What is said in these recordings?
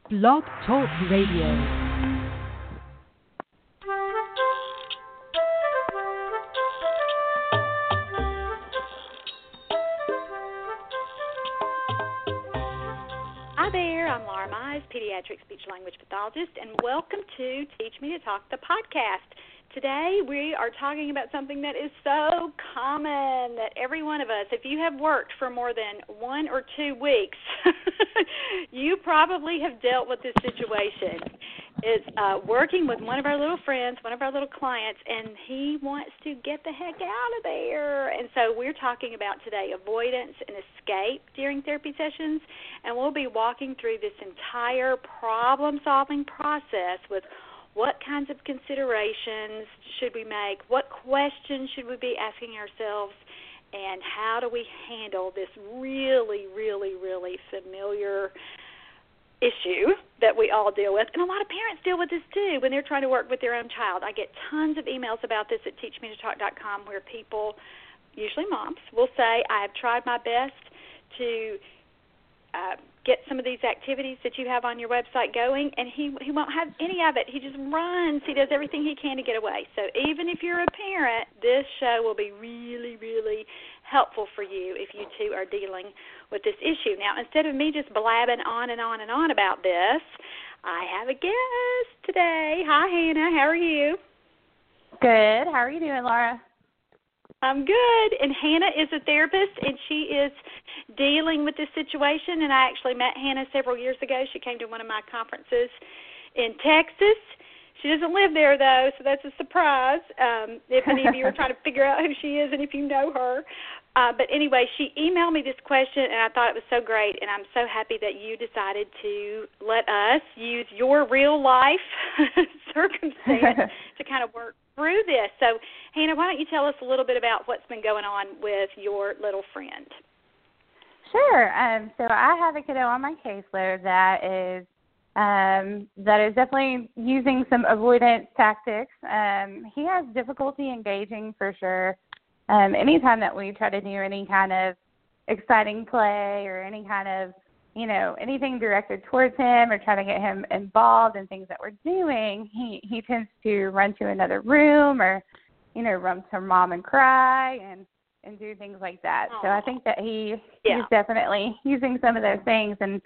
Blog Talk Radio. Hi there, I'm Laura Mize, pediatric speech-language pathologist, and welcome to Teach Me to Talk, the podcast. Today we are talking about something that is so common that every one of us, if you have worked for more than 1 or 2 weeks, you probably have dealt with this situation. It's working with one of our little friends, one of our little clients, and he wants to get the heck out of there. And so we're talking about today avoidance and escape during therapy sessions, and we'll be walking through this entire problem-solving process with what kinds of considerations should we make, what questions should we be asking ourselves, and how do we handle this really, really, really familiar issue that we all deal with. And a lot of parents deal with this too when they're trying to work with their own child. I get tons of emails about this at teachmetotalk.com where people, usually moms, will say, I have tried my best to get some of these activities that you have on your website going, and he won't have any of it. He just runs. He does everything he can to get away. So even if you're a parent, this show will be really, really helpful for you if you too are dealing with this issue. Now, instead of me just blabbing on and on and on about this, I have a guest today. Hi, Hannah. How are you? Good. How are you doing, Laura? I'm good. And Hannah is a therapist, and she is dealing with this situation. And I actually met Hannah several years ago. She came to one of my conferences in Texas. She doesn't live there, though, so that's a surprise if any of you are trying to figure out who she is and if you know her. But anyway, she emailed me this question, and I thought it was so great, and I'm so happy that you decided to let us use your real-life circumstance to kind of work through this. So, Hannah, why don't you tell us a little bit about what's been going on with your little friend? Sure. So I have a kiddo on my caseload that is definitely using some avoidance tactics. He has difficulty engaging for sure. Anytime that we try to do any kind of exciting play or any kind of, anything directed towards him or try to get him involved in things that we're doing, he tends to run to another room or, run to mom and cry and do things like that. Aww. So I think that he's definitely using some of those things, and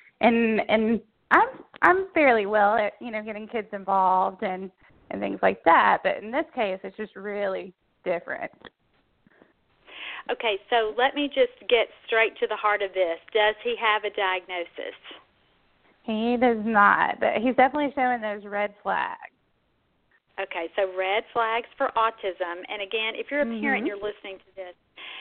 I'm fairly well at getting kids involved and things like that. But in this case, it's just really different. Okay, so let me just get straight to the heart of this. Does he have a diagnosis? He does not, but he's definitely showing those red flags. Okay, so red flags for autism. And again, if you're a parent and you're listening to this,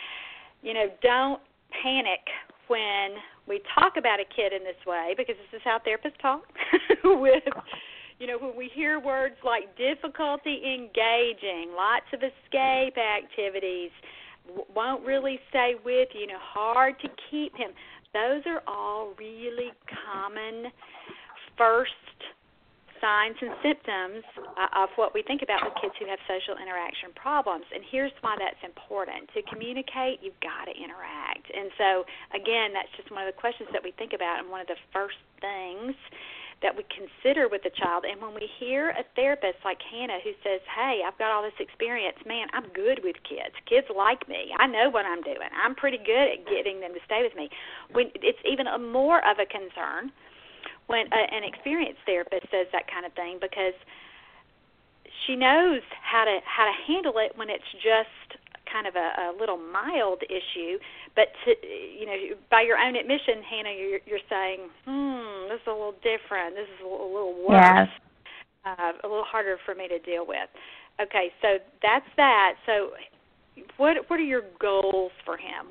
don't panic when we talk about a kid in this way, because this is how therapists talk. When we hear words like difficulty engaging, lots of escape activities, won't really stay with you, hard to keep him. Those are all really common first signs and symptoms of what we think about with kids who have social interaction problems. And here's why that's important. To communicate, you've got to interact. And so, again, that's just one of the questions that we think about and one of the first things that we consider with the child. And when we hear a therapist like Hannah who says, hey, I've got all this experience, man, I'm good with kids. Kids like me. I know what I'm doing. I'm pretty good at getting them to stay with me. It's even more of a concern when an experienced therapist says that kind of thing, because she knows how to handle it when it's just kind of a little mild issue. But by your own admission, Hannah, you're saying, this is a little different. This is a little worse. Yeah. A little harder for me to deal with. Okay, so that's that. So what are your goals for him?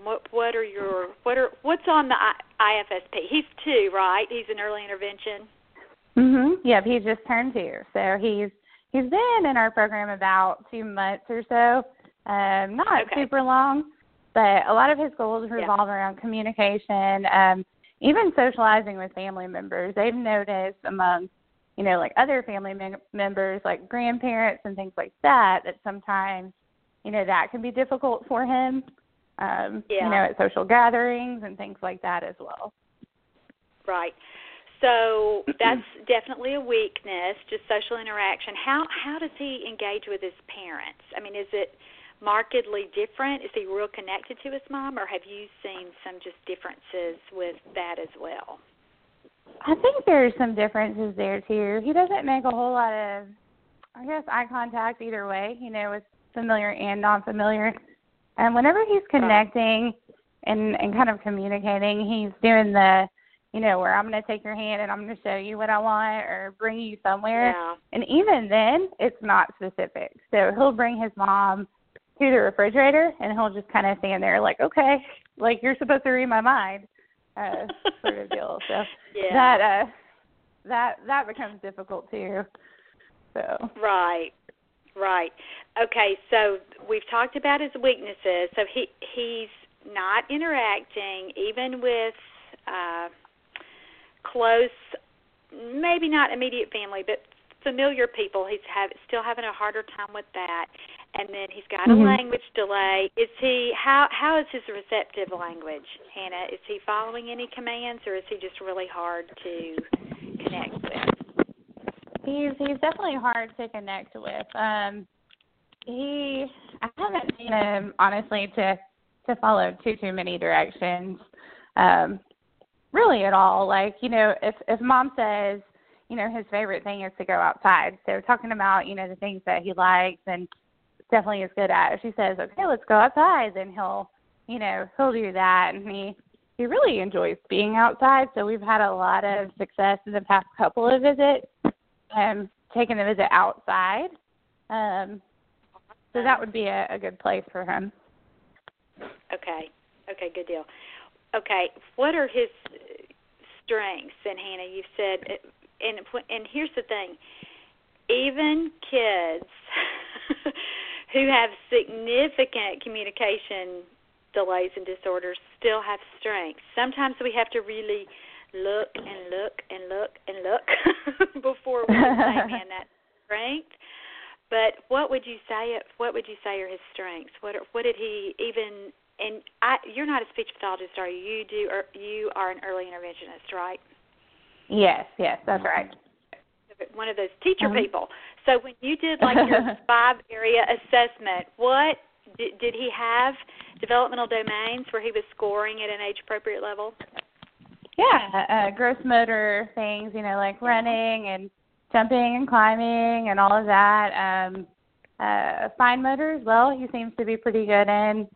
What's on the IFSP? He's 2, right? He's in early intervention. Yep, he just turned 2. So he's been in our program about 2 months or so. Not super long, but a lot of his goals revolve around communication, even socializing with family members. They've noticed among, other family members, like grandparents and things like that, that sometimes, that can be difficult for him, at social gatherings and things like that as well. Right. So that's definitely a weakness, just social interaction. How does he engage with his parents? I mean, is it markedly different? Is he real connected to his mom, or have you seen some just differences with that as well? I think there's some differences there, too. He doesn't make a whole lot of, I guess, eye contact either way, with familiar and non-familiar. And whenever he's connecting and kind of communicating, he's doing the, where I'm going to take your hand and I'm going to show you what I want or bring you somewhere. Yeah. And even then, it's not specific. So he'll bring his mom to the refrigerator and he'll just kind of stand there like, okay, like you're supposed to read my mind, sort of deal. So that becomes difficult too. So Right. Okay, so we've talked about his weaknesses. So he's not interacting even with close, maybe not immediate family, but familiar people. He's still having a harder time with that. And then he's got a language delay. How is his receptive language, Hannah? Is he following any commands, or is he just really hard to connect with? He's definitely hard to connect with. I haven't seen him honestly to follow too many directions, really at all. Like if mom says his favorite thing is to go outside, so talking about the things that he likes and definitely is good at. If she says, okay, let's go outside, then he'll do that, and he really enjoys being outside. So we've had a lot of success in the past couple of visits. Taking the visit outside. So that would be a good place for him. Okay, good deal. Okay, what are his strengths? And Hannah, you said, and here's the thing, even kids who have significant communication delays and disorders still have strengths. Sometimes we have to really look and look and look and look before we say, man, that's strength. But what would you say? What would you say are his strengths? What did he even? And you're not a speech pathologist, are you? You are an early interventionist, right? Yes, that's right. One of those teacher people. So when you did like your 5-area assessment, what did he have developmental domains where he was scoring at an age-appropriate level? Yeah, gross motor things, like running and jumping and climbing and all of that. Fine motor as well, he seems to be pretty good in.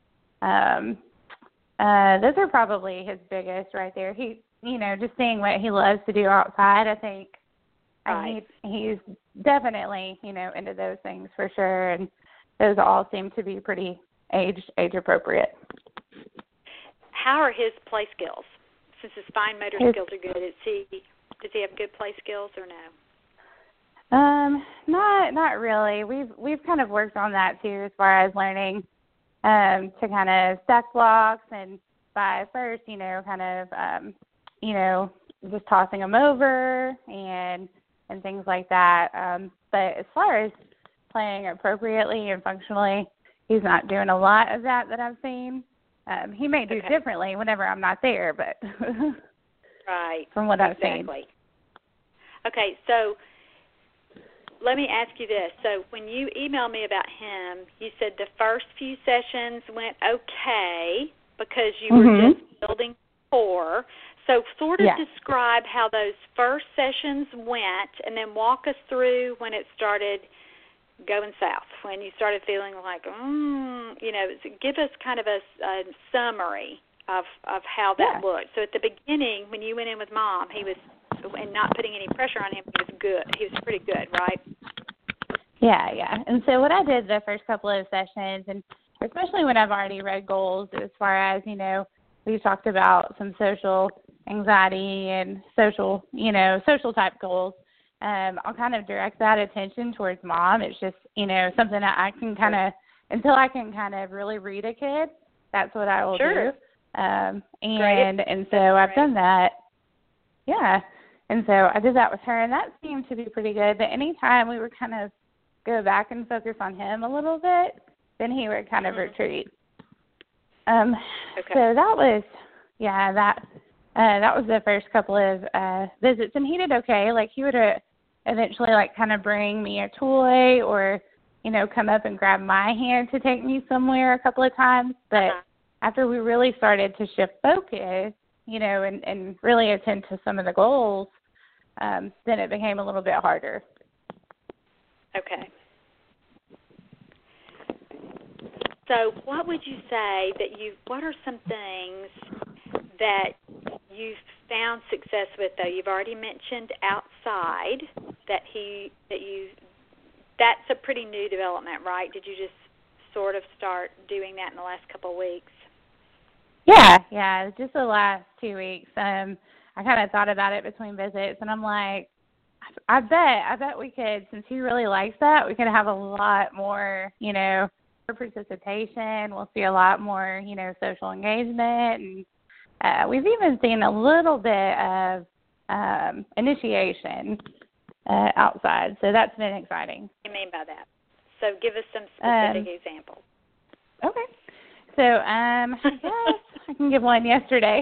Those are probably his biggest right there. He, just seeing what he loves to do outside, I think. Right. He's definitely, into those things for sure, and those all seem to be pretty age appropriate. How are his play skills? Since his fine motor skills are good, does he have good play skills or no? Not really. We've kind of worked on that too, as far as learning to kind of stack blocks, and by first, just tossing them over and things like that. But as far as playing appropriately and functionally, he's not doing a lot of that I've seen. He may do differently whenever I'm not there, but right. From what I've seen. Okay, so let me ask you this. So when you emailed me about him, you said the first few sessions went okay because you were just building rapport. So sort of describe how those first sessions went, and then walk us through when it started going south, when you started feeling like, give us kind of a summary of how that looked. So at the beginning, when you went in with Mom, he was, and not putting any pressure on him, he was good. He was pretty good, right? Yeah. And so what I did the first couple of sessions, and especially when I've already read goals, as far as, we talked about some social anxiety and social type goals, I'll kind of direct that attention towards Mom. It's just, something that I can kind of, until I can kind of really read a kid, that's what I will do. And so I've done that. Yeah. And so I did that with her, and that seemed to be pretty good. But anytime we would kind of go back and focus on him a little bit, then he would kind of retreat. So that was, that was the first couple of visits, and he did okay. Like, he would eventually, like, kind of bring me a toy or, you know, come up and grab my hand to take me somewhere a couple of times. But after we really started to shift focus, you know, and really attend to some of the goals, then it became a little bit harder. Okay. So what would you say what are some things that you've found success with, though? You've already mentioned outside that's a pretty new development, right? Did you just sort of start doing that in the last couple of weeks? Yeah, just the last 2 weeks. I kind of thought about it between visits, and I'm like, I bet we could, since he really likes that, we could have a lot more, you know, participation. We'll see a lot more, you know, social engagement, and we've even seen a little bit of initiation outside. So that's been exciting. What do you mean by that? So give us some specific examples. Okay. So I guess I can give one yesterday.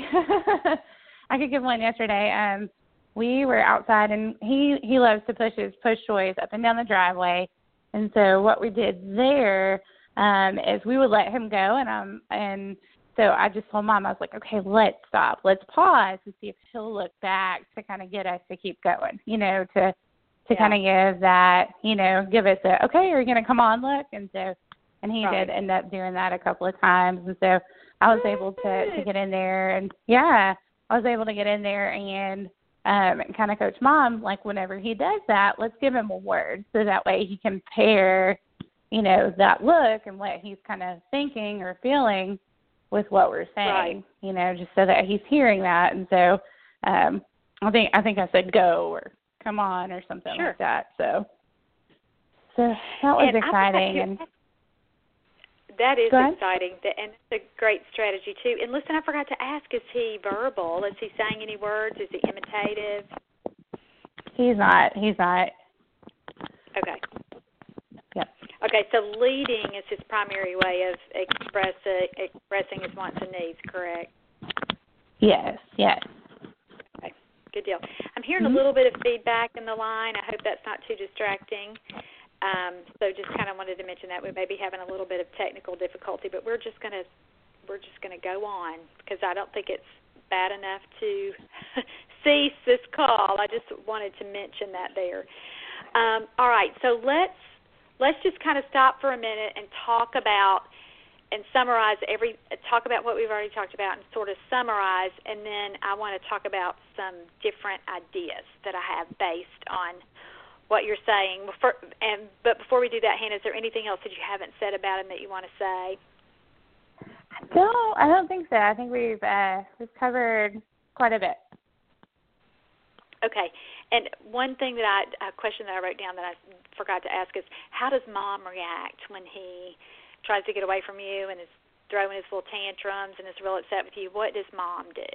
We were outside, and he loves to push his push toys up and down the driveway. And so what we did there is we would let him go, and so I just told Mom, I was like, okay, let's stop. Let's pause to see if he'll look back to kind of get us to keep going, you know, to kind of give that, you know, give us a, okay, are you going to come on, look? And so, and he did end up doing that a couple of times. And so I was able to get in there, and I was able to get in there and kind of coach Mom, like, whenever he does that, let's give him a word so that way he can pair, you know, that look and what he's kind of thinking or feeling with what we're saying, you know, just so that he's hearing that. And so I think I said go or come on or something like that. So that was exciting. And that is exciting, and it's a great strategy, too. And listen, I forgot to ask, is he verbal? Is he saying any words? Is he imitative? He's not. Okay. Yep. Okay, so leading is his primary way of expressing his wants and needs, correct? Yes. Okay, good deal. I'm hearing a little bit of feedback in the line. I hope that's not too distracting. So just kind of wanted to mention that we may be having a little bit of technical difficulty, but we're just gonna go on because I don't think it's bad enough to cease this call. I just wanted to mention that there. All right, so let's just kind of stop for a minute and talk about and summarize talk about what we've already talked about and sort of summarize, and then I want to talk about some different ideas that I have based on what you're saying. But before we do that, Hannah, is there anything else that you haven't said about him that you want to say? I don't think so. I think we've covered quite a bit. Okay. And one thing a question that I wrote down that I forgot to ask is, how does Mom react when he tries to get away from you and is throwing his little tantrums and is real upset with you? What does Mom do?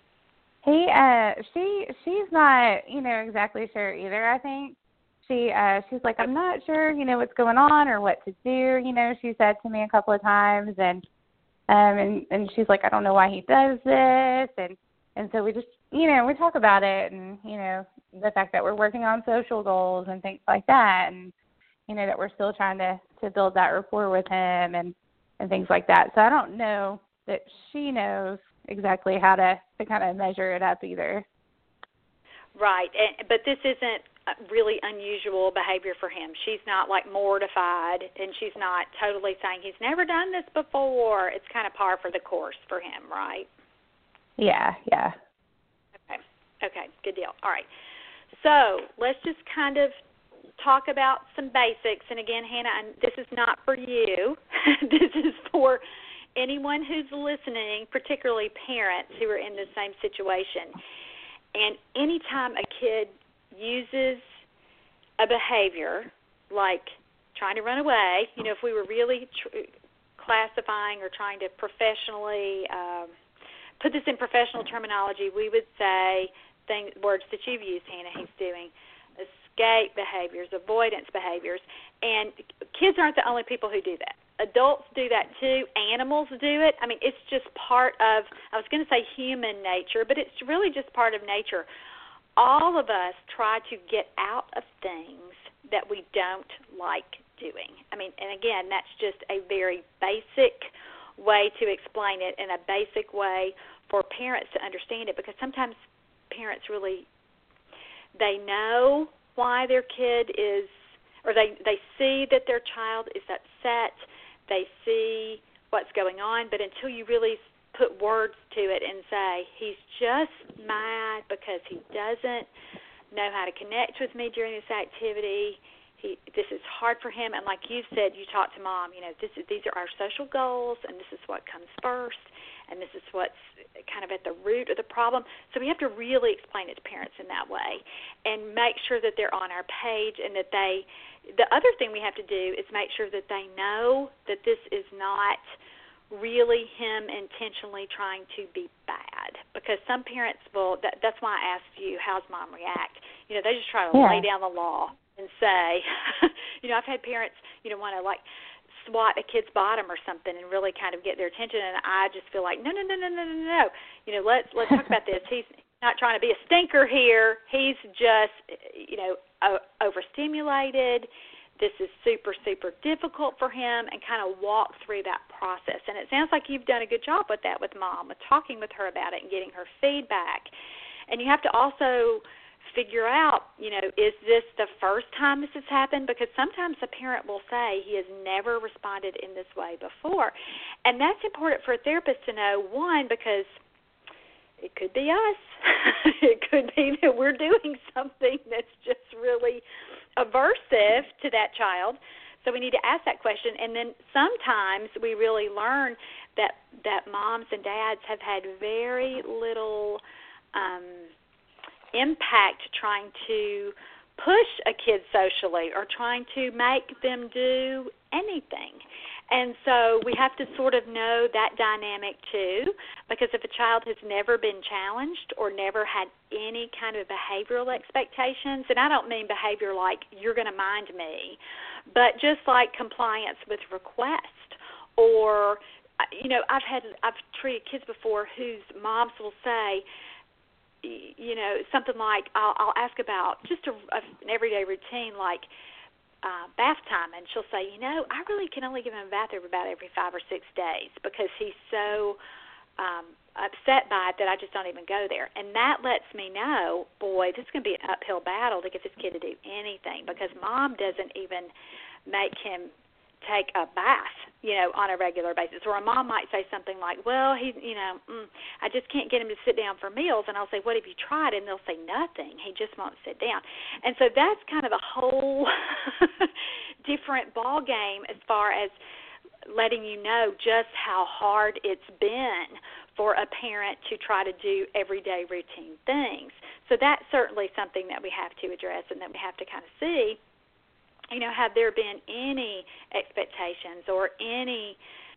She's not, you know, exactly sure either, I think. She's like, I'm not sure, you know, what's going on or what to do, you know, she said to me a couple of times, and she's like, I don't know why he does this, and so we just, you know, we talk about it, and, you know, the fact that we're working on social goals and things like that, and, you know, that we're still trying to build that rapport with him and things like that. So I don't know that she knows exactly how to kind of measure it up either. Right, but this isn't really unusual behavior for him. She's not like mortified, and she's not totally saying he's never done this before. It's kind of par for the course for him, right? Yeah. Okay, good deal. All right. So let's just kind of talk about some basics. And again, Hannah, this is not for you. This is for anyone who's listening, particularly parents who are in the same situation. And anytime a kid uses a behavior like trying to run away, you know, if we were really classifying or trying to professionally put this in professional terminology, we would say words that you've used, Hannah, he's doing escape behaviors, avoidance behaviors, and kids aren't the only people who do that. Adults do that too. Animals do it. I mean, it's just part of, I was going to say human nature, but it's really just part of nature. All of us try to get out of things that we don't like doing. I mean, and again, that's just a very basic way to explain it and a basic way for parents to understand it, because sometimes parents really, they know why their kid is, or they see that their child is upset, they see what's going on, but until you really put words to it and say, he's just mad because he doesn't know how to connect with me during this activity, this is hard for him, and like you said, you talked to Mom, these are our social goals, and this is what comes first, and this is what's kind of at the root of the problem. So we have to really explain it to parents in that way and make sure that they're on our page, and that the other thing we have to do is make sure that they know that this is not really him intentionally trying to be bad, because some parents will, that's why I asked you, how's Mom react? They just try to lay down the law and say, I've had parents, want to like swat a kid's bottom or something and really kind of get their attention, and I just feel like, no. Let's talk about this. He's not trying to be a stinker here. He's just, overstimulated. This is super, super difficult for him, and kind of walk through that process. And it sounds like you've done a good job with that with Mom, with talking with her about it and getting her feedback. And you have to also figure out, is this the first time this has happened? Because sometimes a parent will say he has never responded in this way before. And that's important for a therapist to know, one, because it could be us. It could be that we're doing something that's just really aversive to that child. So we need to ask that question. And then sometimes we really learn that moms and dads have had very little impact trying to push a kid socially or trying to make them do anything. And so we have to sort of know that dynamic too, because if a child has never been challenged or never had any kind of behavioral expectations, and I don't mean behavior like you're going to mind me, but just like compliance with request, or I've treated kids before whose moms will say, something like, I'll ask about just an everyday routine like bath time, and she'll say, I really can only give him a bath about every 5 or 6 days because he's so upset by it that I just don't even go there. And that lets me know, boy, this is going to be an uphill battle to get this kid to do anything, because Mom doesn't even make him take a bath, on a regular basis. Or a mom might say something like, well, I just can't get him to sit down for meals. And I'll say, what have you tried? And they'll say, nothing. He just won't sit down. And so that's kind of a whole different ball game as far as letting you know just how hard it's been for a parent to try to do everyday routine things. So that's certainly something that we have to address and that we have to kind of see. Have there been any expectations or any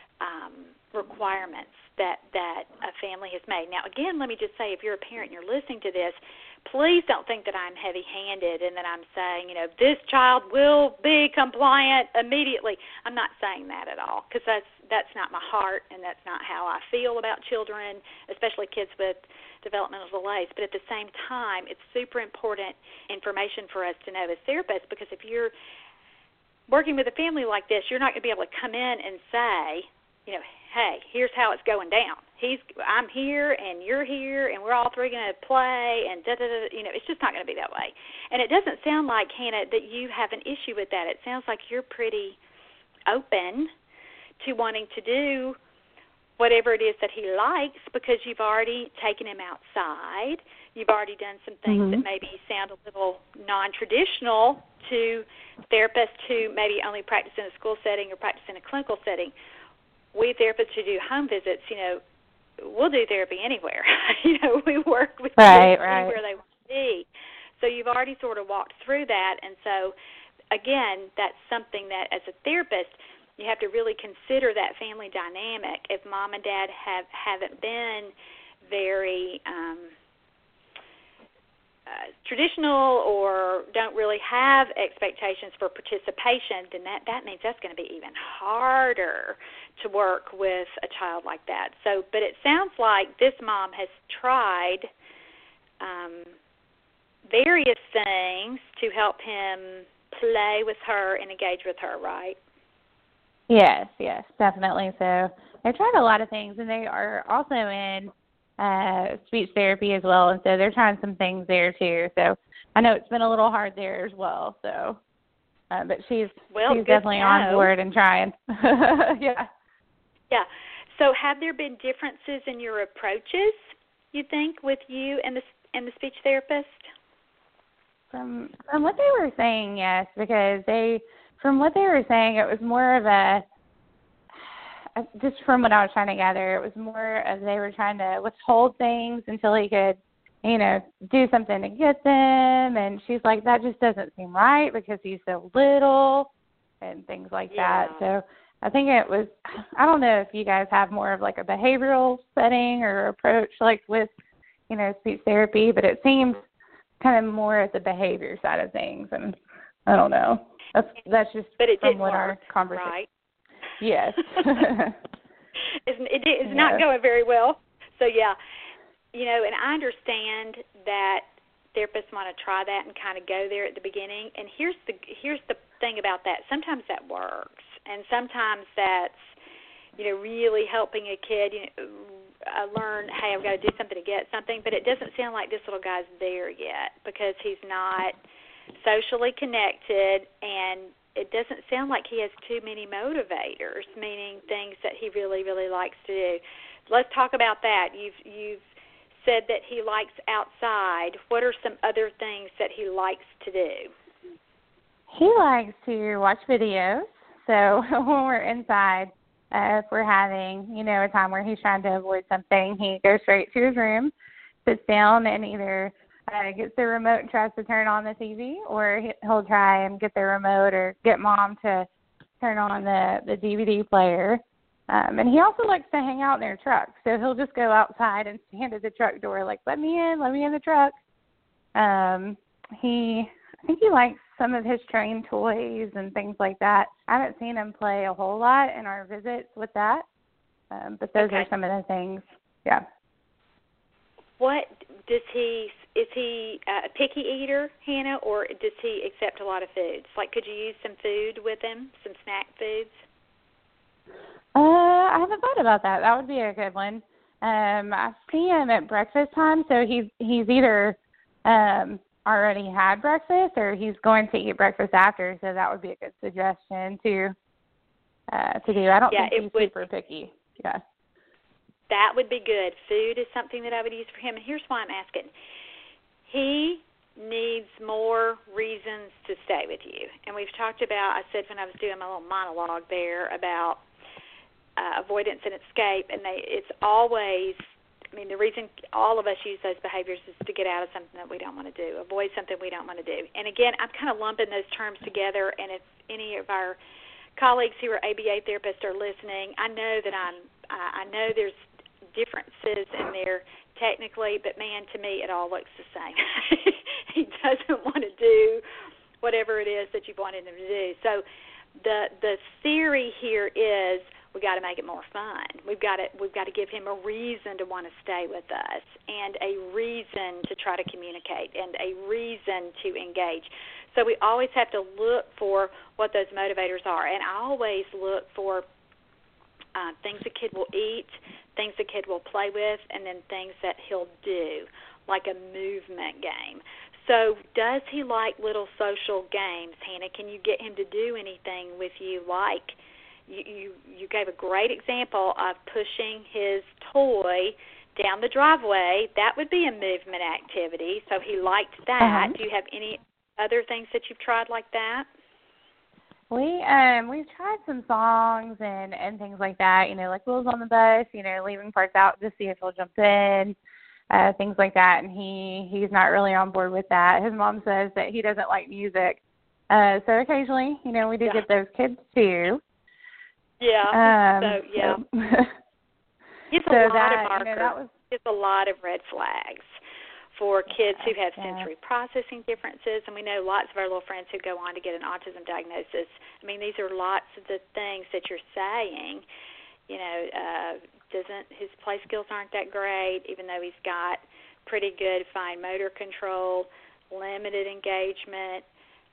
requirements that a family has made? Now, again, let me just say, if you're a parent and you're listening to this, please don't think that I'm heavy-handed and that I'm saying, this child will be compliant immediately. I'm not saying that at all, because that's not my heart, and that's not how I feel about children, especially kids with developmental delays. But at the same time, it's super important information for us to know as therapists, because if you're working with a family like this, you're not going to be able to come in and say, hey, here's how it's going down. I'm here and you're here and we're all three going to play and da-da-da. It's just not going to be that way. And it doesn't sound like, Hannah, that you have an issue with that. It sounds like you're pretty open to wanting to do whatever it is that he likes, because you've already taken him outside. You've already done some things that maybe sound a little non-traditional to therapists who maybe only practice in a school setting or practice in a clinical setting. We therapists who do home visits, we'll do therapy anywhere. We work with kids anywhere they want to be. So you've already sort of walked through that. And so, again, that's something that as a therapist, you have to really consider that family dynamic. If Mom and Dad haven't been very traditional or don't really have expectations for participation, then that means that's going to be even harder to work with a child like that. So, but it sounds like this mom has tried various things to help him play with her and engage with her, right? Yes, definitely. So they tried a lot of things, and they are also in speech therapy as well, and so they're trying some things there too. So I know it's been a little hard there as well. So, but she's definitely on board and trying. Yeah. So have there been differences in your approaches, you think, with you and the speech therapist? From what they were saying, yes, because from what they were saying, it was more of just from what I was trying to gather, it was more of they were trying to withhold things until he could, do something to get them. And she's like, that just doesn't seem right because he's so little and things like that. So I think it was, I don't know if you guys have more of like a behavioral setting or approach like with, speech therapy, but it seemed kind of more at the behavior side of things. And I don't know. That's just from what our conversation. Right? Yes. It's not going very well. So, and I understand that therapists want to try that and kind of go there at the beginning. And here's the thing about that. Sometimes that works, and sometimes that's, really helping a kid, learn, hey, I've got to do something to get something. But it doesn't sound like this little guy's there yet because he's not socially connected, and it doesn't sound like he has too many motivators, meaning things that he really, really likes to do. Let's talk about that. You've said that he likes outside. What are some other things that he likes to do? He likes to watch videos. So when we're inside, if we're having, a time where he's trying to avoid something, he goes straight to his room, sits down, and either gets the remote and tries to turn on the TV, or he'll try and get the remote or get mom to turn on the DVD player. And he also likes to hang out in their truck. So he'll just go outside and stand at the truck door like, let me in the truck. I think he likes some of his train toys and things like that. I haven't seen him play a whole lot in our visits with that. But those are some of the things, yeah. What is he a picky eater, Hannah, or does he accept a lot of foods? Like, could you use some food with him, some snack foods? I haven't thought about that. That would be a good one. I see him at breakfast time, so he's either already had breakfast or he's going to eat breakfast after. So that would be a good suggestion to do. I don't think he's super picky. Yeah. That would be good. Food is something that I would use for him. And here's why I'm asking. He needs more reasons to stay with you. And we've talked about, I said when I was doing my little monologue there about avoidance and escape. And it's always, the reason all of us use those behaviors is to get out of something that we don't want to do, avoid something we don't want to do. And again, I'm kind of lumping those terms together. And if any of our colleagues who are ABA therapists are listening, I know that I know there's differences in there technically, but man, to me, it all looks the same. He doesn't want to do whatever it is that you wanted him to do. So the theory here is we got to make it more fun. We've got to give him a reason to want to stay with us, and a reason to try to communicate, and a reason to engage. So we always have to look for what those motivators are, and I always look for things the kid will eat, things the kid will play with, and then things that he'll do, like a movement game. So does he like little social games, Hannah? Can you get him to do anything with you like you gave a great example of pushing his toy down the driveway? That would be a movement activity, so he liked that. Do you have any other things that you've tried like that? We've tried some songs and things like that, like Wheels on the Bus, leaving parts out to see if he'll jump in, things like that, and he's not really on board with that. His mom says that he doesn't like music. So occasionally, we do get those kids too. Yeah. It's a lot of markers. It's a lot of red flags for kids who have sensory processing differences, and we know lots of our little friends who go on to get an autism diagnosis. I mean, these are lots of the things that you're saying. You know, his play skills aren't that great, even though he's got pretty good fine motor control, limited engagement,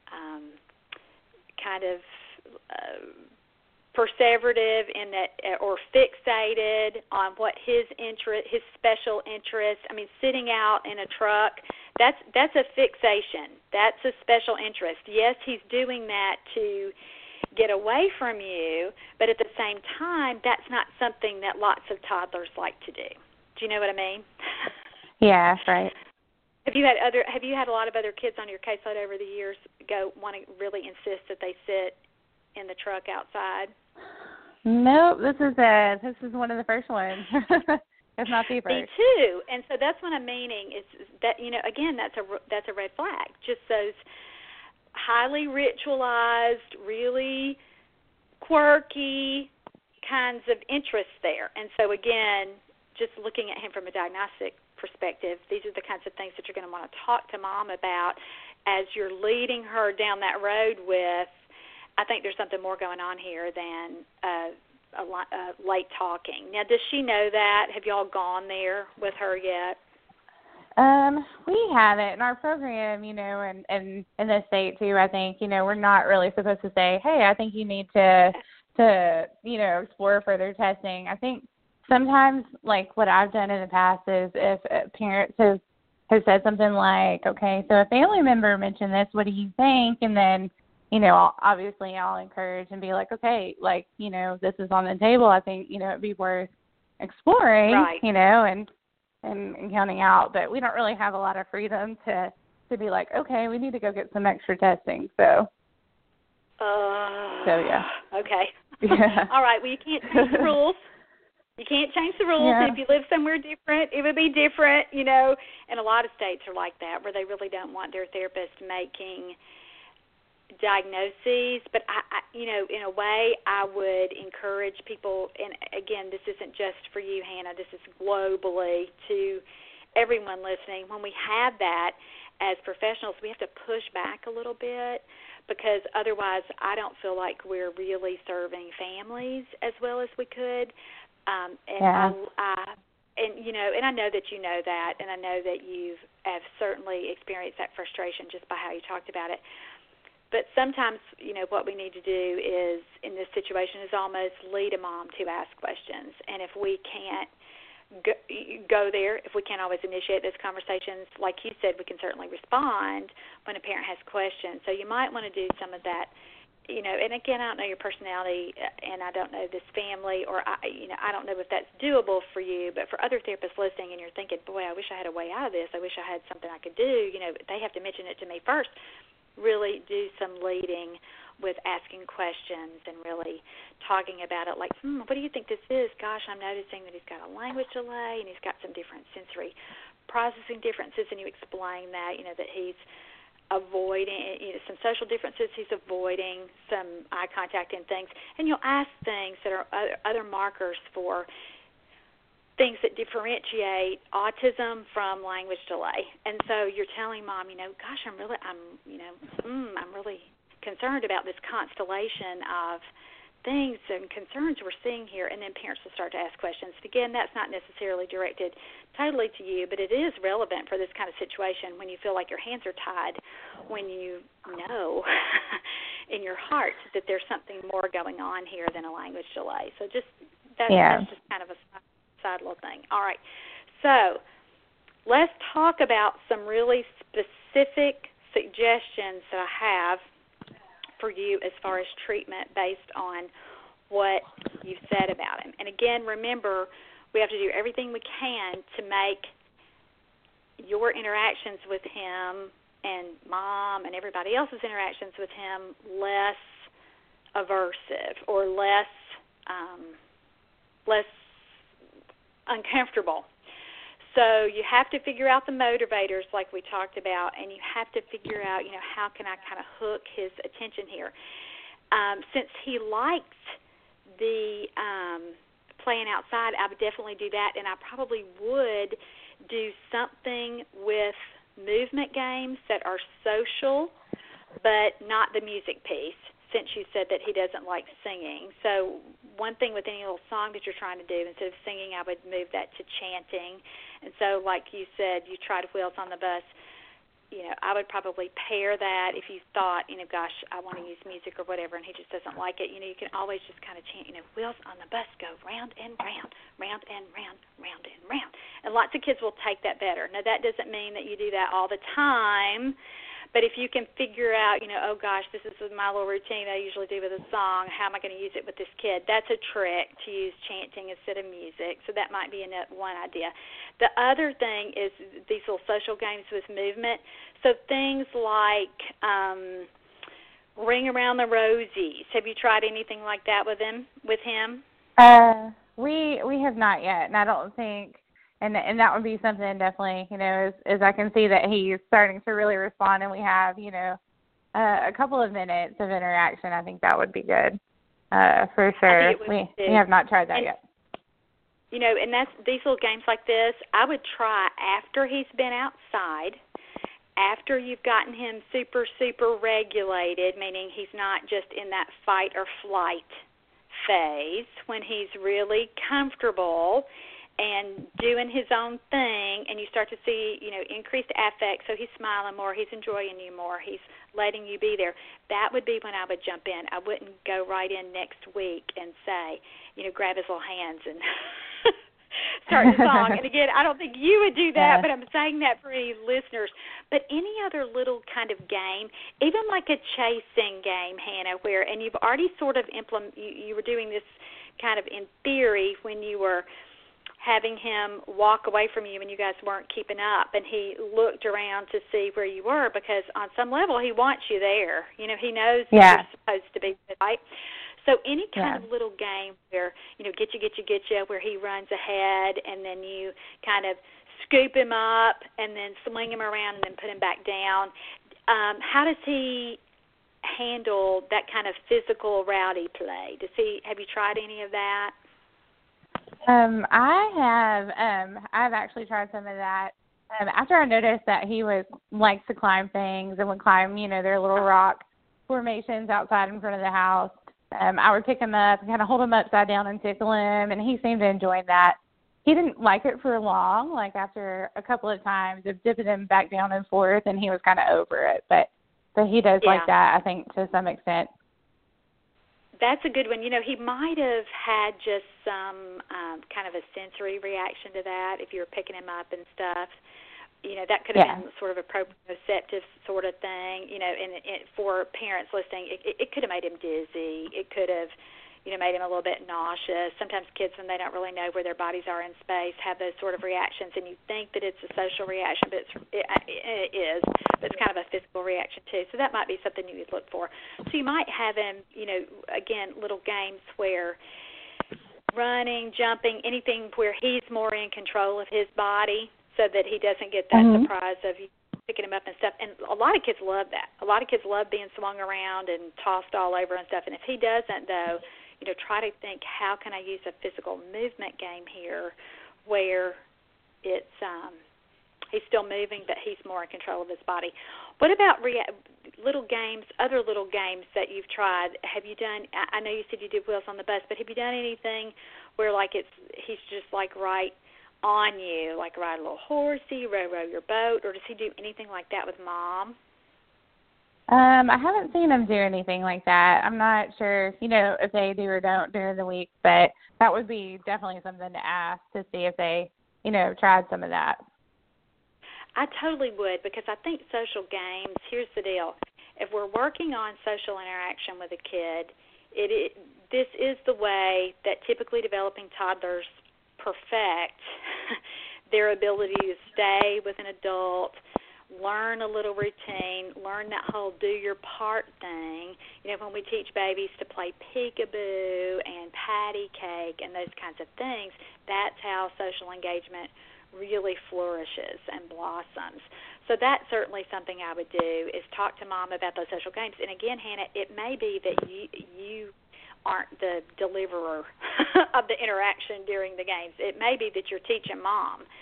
kind of perseverative in that, or fixated on what his special interest. I mean, sitting out in a truck, that's a fixation. That's a special interest. Yes, he's doing that to get away from you, but at the same time, that's not something that lots of toddlers like to do. Do you know what I mean? Yeah, right. Have you had a lot of other kids on your caseload over the years want to really insist that they sit in the truck outside? Nope, this is one of the first ones. If not the first. Me too. And so that's what I'm meaning is that, you know, again, that's a red flag. Just those highly ritualized, really quirky kinds of interests there. And so again, just looking at him from a diagnostic perspective, these are the kinds of things that you're going to want to talk to mom about as you're leading her down that road with, I think there's something more going on here than late talking. Now, does she know that? Have y'all gone there with her yet? We haven't. In our program, you know, and in the state too, I think, you know, we're not really supposed to say, hey, I think you need to you know, explore further testing. I think sometimes, like what I've done in the past is if a parent has said something like, okay, so a family member mentioned this, what do you think? And then, you know, obviously I'll encourage and be like, okay, like, you know, this is on the table. I think, you know, it'd be worth exploring, right. You know, and counting out. But we don't really have a lot of freedom to be like, okay, we need to go get some extra testing. So yeah. Okay. Yeah. All right. Well, you can't change the rules. You can't change the rules. Yeah. And if you live somewhere different, it would be different, you know. And a lot of states are like that, where they really don't want their therapist making diagnoses. But, I you know, in a way, I would encourage people, and again, this isn't just for you, Hannah, this is globally to everyone listening. When we have that as professionals, we have to push back a little bit, because otherwise I don't feel like we're really serving families as well as we could. And you know, and I know that you know that, and I know that you have certainly experienced that frustration just by how you talked about it. But sometimes, you know, what we need to do is, in this situation, is almost lead a mom to ask questions. And if we can't go there, if we can't always initiate those conversations, like you said, we can certainly respond when a parent has questions. So you might want to do some of that. You know, and again, I don't know your personality, and I don't know this family, or I don't know if that's doable for you. But for other therapists listening, and you're thinking, boy, I wish I had a way out of this. I wish I had something I could do. You know, they have to mention it to me first. Really do some leading with asking questions and really talking about it. Like, what do you think this is? Gosh, I'm noticing that he's got a language delay and he's got some different sensory processing differences, and you explain that. You know, that he's avoiding, you know, some social differences, he's avoiding some eye contact and things, and you'll ask things that are other markers for things that differentiate autism from language delay. And so you're telling mom, you know, gosh, I'm really concerned about this constellation of things and concerns we're seeing here, and then parents will start to ask questions. Again, that's not necessarily directed totally to you, but it is relevant for this kind of situation when you feel like your hands are tied, when you know in your heart that there's something more going on here than a language delay. So that's just kind of a side little thing. All right, so let's talk about some really specific suggestions that I have for you as far as treatment based on what you've said about him. And again, remember, we have to do everything we can to make your interactions with him and mom and everybody else's interactions with him less aversive or less uncomfortable. So you have to figure out the motivators like we talked about, and you have to figure out, you know, how can I kind of hook his attention here. Since he likes the playing outside, I would definitely do that, and I probably would do something with movement games that are social, but not the music piece, since you said that he doesn't like singing. So one thing with any little song that you're trying to do, instead of singing, I would move that to chanting. And so like you said, you tried Wheels on the Bus. I would probably pair that if you thought, gosh, I want to use music or whatever, and he just doesn't like it. You can always just kind of chant, wheels on the bus go round and round, round and round, round and round. And lots of kids will take that better. Now, that doesn't mean that you do that all the time, but if you can figure out, oh, gosh, this is my little routine I usually do with a song, how am I going to use it with this kid? That's a trick, to use chanting instead of music. So that might be one idea. The other thing is these little social games with movement. So things like Ring Around the Rosies. Have you tried anything like that with him? We have not yet, and I don't think. And that would be something definitely, as I can see that he's starting to really respond, and we have, a couple of minutes of interaction. I think that would be good, for sure. We have not tried that yet. And that's these little games like this, I would try after he's been outside, after you've gotten him super, super regulated, meaning he's not just in that fight or flight phase, when he's really comfortable and doing his own thing, and you start to see, increased affect, so he's smiling more, he's enjoying you more, he's letting you be there. That would be when I would jump in. I wouldn't go right in next week and say, grab his little hands and start the song. And again, I don't think you would do that, but I'm saying that for any listeners. But any other little kind of game, even like a chasing game, Hannah, and you've already sort of you were doing this kind of in theory when you were having him walk away from you and you guys weren't keeping up, and he looked around to see where you were, because on some level he wants you there. He knows that you're supposed to be, right? So any kind of little game where, get you, where he runs ahead and then you kind of scoop him up and then swing him around and then put him back down. How does he handle that kind of physical rowdy play? Have you tried any of that? I've actually tried some of that. After I noticed that he likes to climb things and would climb, their little rock formations outside in front of the house, I would pick him up and kind of hold him upside down and tickle him, and he seemed to enjoy that. He didn't like it for long, like after a couple of times of dipping him back down and forth, and he was kind of over it. But he does like that, I think, to some extent. That's a good one. He might have had just some kind of a sensory reaction to that if you were picking him up and stuff. That could have been sort of a proprioceptive sort of thing. And for parents listening, it could have made him dizzy. It could have, made him a little bit nauseous. Sometimes kids, when they don't really know where their bodies are in space, have those sort of reactions, and you think that it's a social reaction, but it is. But it's kind of a physical reaction too. So that might be something you would look for. So you might have him, again, little games where running, jumping, anything where he's more in control of his body, so that he doesn't get that surprise of you picking him up and stuff. And a lot of kids love that. A lot of kids love being swung around and tossed all over and stuff. And if he doesn't, though, try to think, how can I use a physical movement game here where it's he's still moving, but he's more in control of his body. What about little games, other little games that you've tried? Have you done, I know you said you did Wheels on the Bus, but have you done anything where, like, he's just, like, right on you, like ride a little horsey, row your boat, or does he do anything like that with Mom? I haven't seen him do anything like that. I'm not sure, if they do or don't during the week, but that would be definitely something to ask to see if they, tried some of that. I totally would, because I think social games, here's the deal. If we're working on social interaction with a kid, this is the way that typically developing toddlers perfect their ability to stay with an adult, learn a little routine, learn that whole do your part thing. When we teach babies to play peekaboo and patty cake and those kinds of things, that's how social engagement really flourishes and blossoms. So that's certainly something I would do, is talk to Mom about those social games. And again, Hannah, it may be that you aren't the deliverer of the interaction during the games. It may be that you're teaching Mom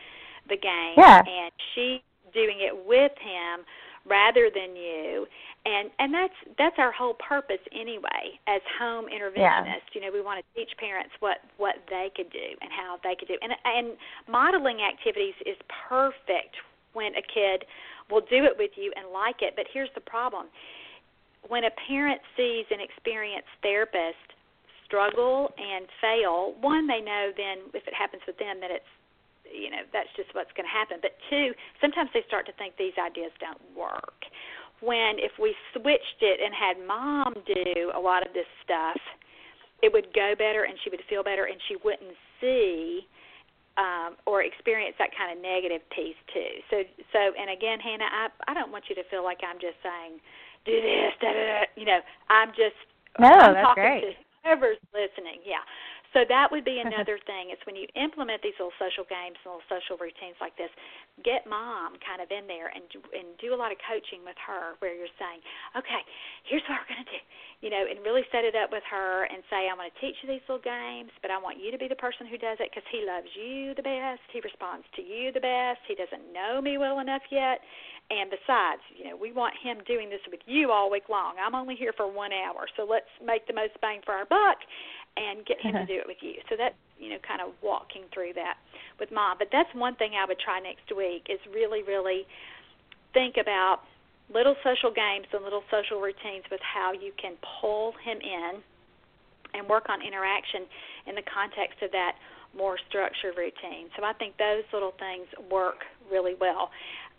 the game, Yeah. and she's doing it with him rather than you. And that's our whole purpose anyway as home interventionists. Yeah. We want to teach parents what they could do and how they could do. And modeling activities is perfect when a kid will do it with you and like it. But here's the problem. When a parent sees an experienced therapist struggle and fail, one, they know then if it happens with them that it's, that's just what's going to happen. But two, sometimes they start to think these ideas don't work. When if we switched it and had Mom do a lot of this stuff, it would go better and she would feel better and she wouldn't see or experience that kind of negative piece too. So and again, Hannah, I don't want you to feel like I'm just saying, do this, da-da-da. I'm just I'm that's talking great. to whoever's listening, yeah. So that would be another thing. It's when you implement these little social games and little social routines like this, get Mom kind of in there and do a lot of coaching with her where you're saying, okay, here's what we're going to do, and really set it up with her and say, I'm going to teach you these little games, but I want you to be the person who does it because he loves you the best. He responds to you the best. He doesn't know me well enough yet. And besides, we want him doing this with you all week long. I'm only here for 1 hour, so let's make the most bang for our buck and get him to do it with you. So that's, kind of walking through that with Mom. But that's one thing I would try next week is really, really think about little social games and little social routines with how you can pull him in and work on interaction in the context of that more structured routine. So I think those little things work really well.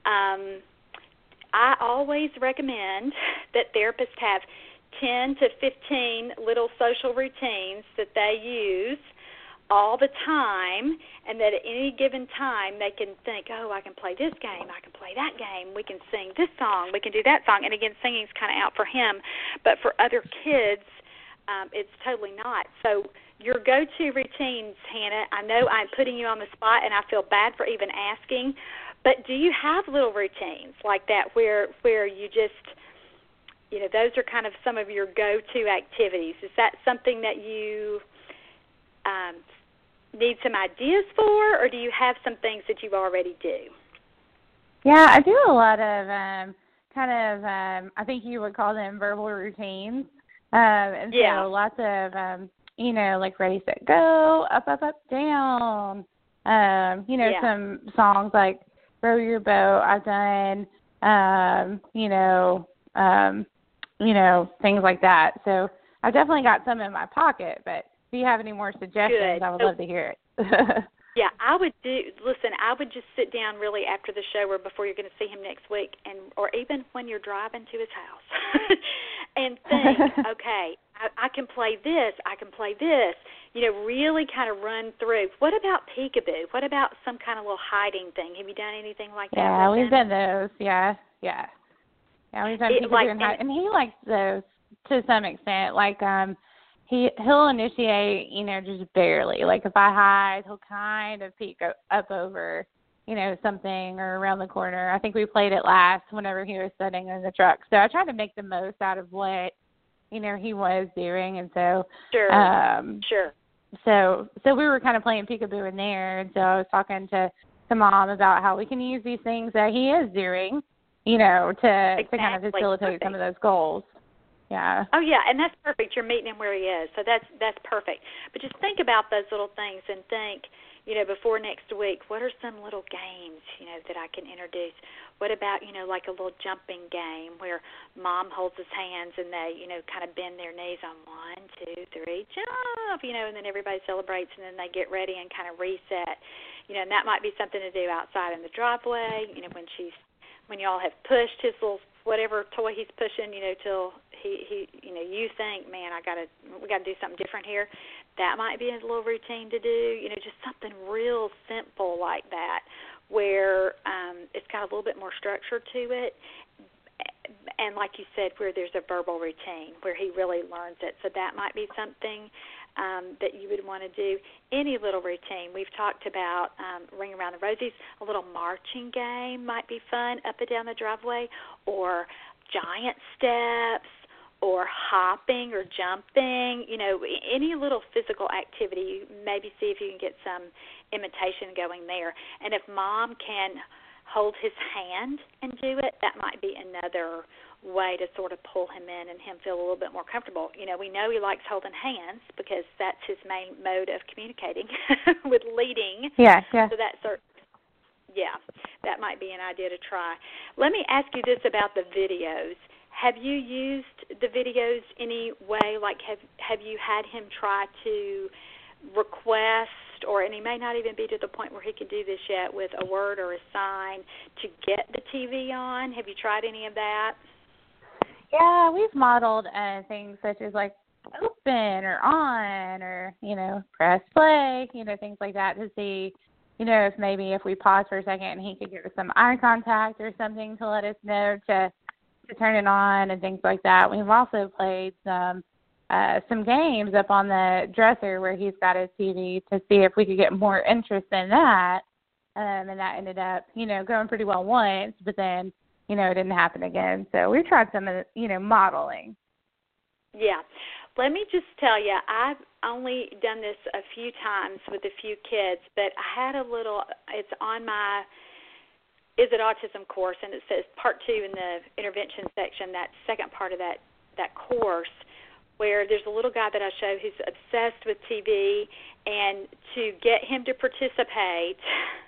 I always recommend that therapists have 10 to 15 little social routines that they use all the time, and that at any given time they can think, oh, I can play this game, I can play that game, we can sing this song, we can do that song. And again, singing's kind of out for him, but for other kids, it's totally not. So your go-to routines, Hannah, I know I'm putting you on the spot, and I feel bad for even asking, but do you have little routines like that where you just, those are kind of some of your go-to activities? Is that something that you need some ideas for, or do you have some things that you already do? Yeah, I do a lot of I think you would call them verbal routines. And so lots of, like Ready, Set, Go, up, up, up, down. Some songs like Row Your Boat I've done, things like that. So I've definitely got some in my pocket, but if you have any more suggestions, I would love to hear it. Yeah, I would just sit down really after the show or before you're going to see him next week, or even when you're driving to his house, and think, okay, I can play this, really kind of run through. What about peekaboo? What about some kind of little hiding thing? Have you done anything like that? Yeah, we've done those, yeah. Yeah, we've done peekaboo and hide, and he likes those to some extent, like, He'll initiate, just barely. Like if I hide, he'll kind of peek up over, something or around the corner. I think we played it last whenever he was sitting in the truck. So I tried to make the most out of what, he was doing. And so, Sure. So we were kind of playing peekaboo in there. And so I was talking to Mom about how we can use these things that he is doing, to kind of facilitate some of those goals. Yeah. Oh, yeah, and that's perfect. You're meeting him where he is, so that's perfect. But just think about those little things and think, before next week, what are some little games, that I can introduce? What about, like a little jumping game where Mom holds his hands and they, kind of bend their knees on 1, 2, 3, jump, and then everybody celebrates and then they get ready and kind of reset. And that might be something to do outside in the driveway, when y'all have pushed his little whatever toy he's pushing, till he you think, man, we got to do something different here. That might be a little routine to do, just something real simple like that, where it's got a little bit more structure to it, and like you said, where there's a verbal routine where he really learns it. So that might be something that you would want to do. Any little routine. We've talked about Ring Around the Rosies. A little marching game might be fun up and down the driveway, or giant steps, or or hopping or jumping, any little physical activity. Maybe see if you can get some imitation going there. And if Mom can hold his hand and do it, that might be another way to sort of pull him in and him feel a little bit more comfortable. We know he likes holding hands because that's his main mode of communicating with leading. Yeah. So that might be an idea to try. Let me ask you this about the videos. Have you used the videos any way? Like, have you had him try to request, and he may not even be to the point where he can do this yet, with a word or a sign to get the TV on? Have you tried any of that? Yeah, we've modeled things such as like open or on or, press play, things like that to see, if we pause for a second and he could give us some eye contact or something to let us know to turn it on and things like that. We've also played some games up on the dresser where he's got his TV to see if we could get more interest in that. And that ended up, going pretty well once, but then, it didn't happen again. So we've tried some of the, modeling. Yeah. Let me just tell you, I've only done this a few times with a few kids, but I had it's on my Is It Autism course, and it says Part 2 in the intervention section, that second part of that course, where there's a little guy that I show who's obsessed with TV, and to get him to participate,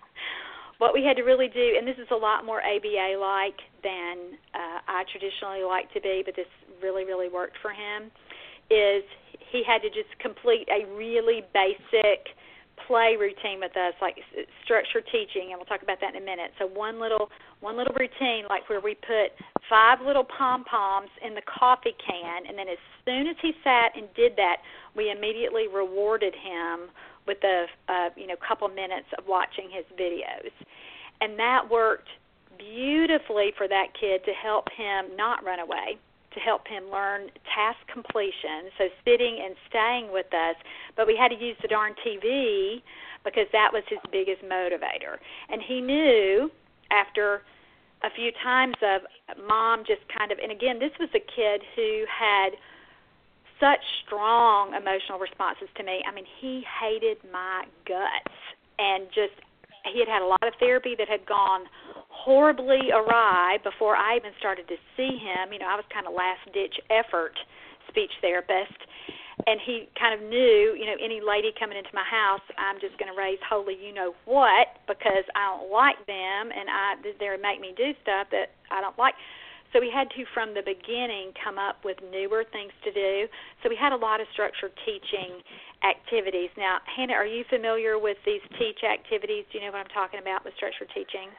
what we had to really do, and this is a lot more ABA-like than I traditionally like to be, but this really, really worked for him, is he had to just complete a really basic play routine with us, like structured teaching, and we'll talk about that in a minute. So one little routine, like where we put 5 little pom-poms in the coffee can, and then as soon as he sat and did that, we immediately rewarded him with a couple minutes of watching his videos. And that worked beautifully for that kid to help him not run away, to help him learn task completion, so sitting and staying with us. But we had to use the darn TV because that was his biggest motivator. And he knew after a few times of Mom just kind of, and again, this was a kid who had such strong emotional responses to me. I mean, he hated my guts, and he had a lot of therapy that had gone horribly awry before I even started to see him. I was kind of last-ditch effort speech therapist, and he kind of knew, any lady coming into my house, I'm just going to raise holy you-know-what because I don't like them, and they make me do stuff that I don't like. So we had to, from the beginning, come up with newer things to do. So we had a lot of structured teaching activities. Now, Hannah, are you familiar with these teach activities? Do you know what I'm talking about with structured teaching?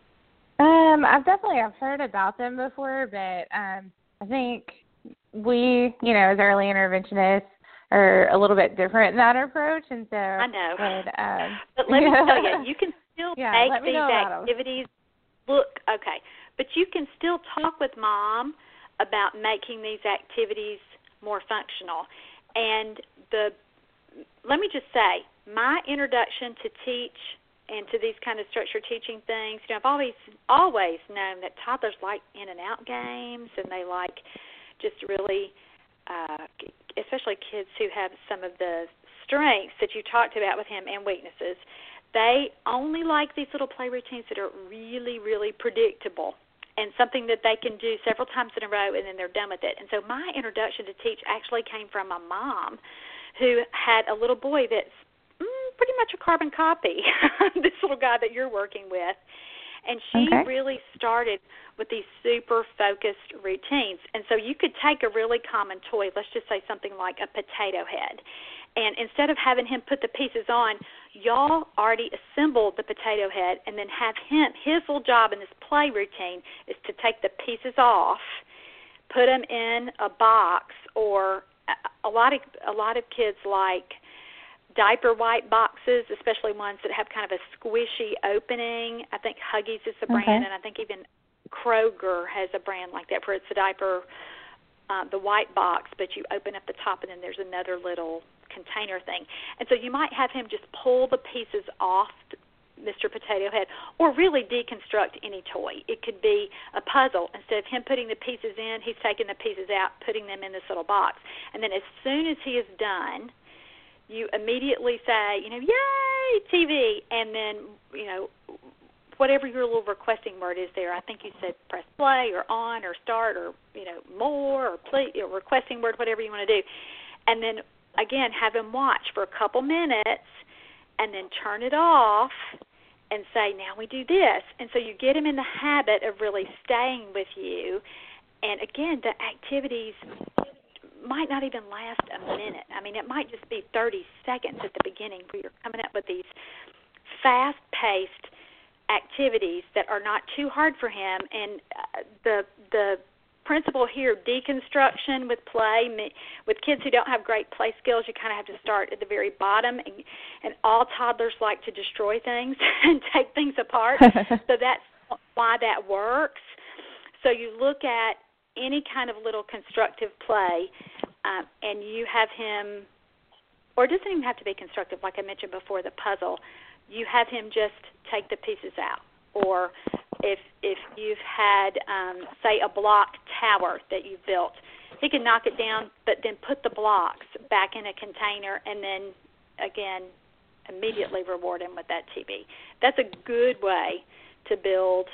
I've heard about them before, but I think we, as early interventionists, are a little bit different in that approach, and so I know. But let me tell you can still make these activities look okay. But you can still talk with Mom about making these activities more functional. And let me just say, my introduction to teach and to these kind of structured teaching things, I've always known that toddlers like in and out games, and they like just really, especially kids who have some of the strengths that you talked about with him and weaknesses. They only like these little play routines that are really, really predictable and something that they can do several times in a row and then they're done with it. And so my introduction to teach actually came from my mom, who had a little boy that's pretty much a carbon copy, this little guy that you're working with. And she really started with these super focused routines. And so you could take a really common toy, let's just say something like a potato head, and instead of having him put the pieces on, y'all already assembled the potato head, and then have his little job in this play routine is to take the pieces off, put them in a box, or a lot of kids like diaper wipe boxes, especially ones that have kind of a squishy opening. I think Huggies is a brand, and I think even Kroger has a brand like that where it's a diaper, the white box, but you open up the top and then there's another little container thing. And so you might have him just pull the pieces off Mr. Potato Head, or really deconstruct any toy. It could be a puzzle. Instead of him putting the pieces in, he's taking the pieces out, putting them in this little box. And then as soon as he is done, you immediately say, yay, TV, and then, whatever your little requesting word is there. I think you said press play or on or start or, more or play, requesting word, whatever you want to do. And then, again, have him watch for a couple minutes and then turn it off and say, now we do this. And so you get him in the habit of really staying with you. And, again, the activities might not even last a minute. I mean, it might just be 30 seconds at the beginning where you're coming up with these fast-paced activities that are not too hard for him. And the principle here, deconstruction with play, with kids who don't have great play skills, you kind of have to start at the very bottom. And all toddlers like to destroy things and take things apart. So that's why that works. So you look at any kind of little constructive play, and you have him, or it doesn't even have to be constructive, like I mentioned before, the puzzle. You have him just take the pieces out. Or if you've had, say, a block tower that you've built, he can knock it down, but then put the blocks back in a container and then, again, immediately reward him with that TV. That's a good way to build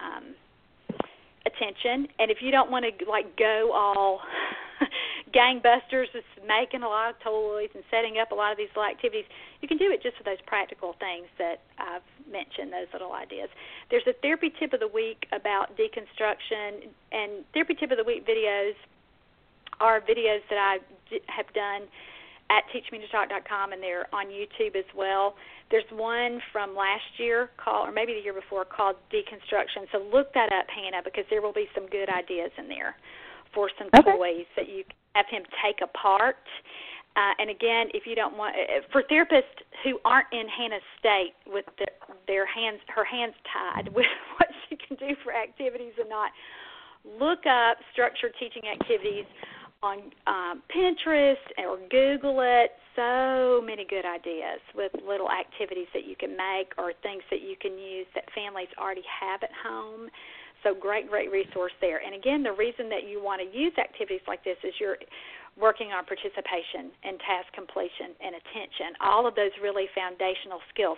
attention. And if you don't want to go all gangbusters with making a lot of toys and setting up a lot of these little activities, you can do it just with those practical things that I've mentioned, those little ideas. There's a Therapy Tip of the Week about deconstruction, and Therapy Tip of the Week videos are videos that I have done at teachmetotalk.com, and they're on YouTube as well. There's one from last year or maybe the year before, called Deconstruction. So look that up, Hannah, because there will be some good ideas in there for some toys that you have him take apart. And again, if you don't want, for therapists who aren't in Hannah's state with her hands tied with what she can do for activities and not, look up structured teaching activities on Pinterest or Google it. So many good ideas with little activities that you can make or things that you can use that families already have at home. So great resource there. And again, the reason that you want to use activities like this is you're working on participation and task completion and attention, all of those really foundational skills.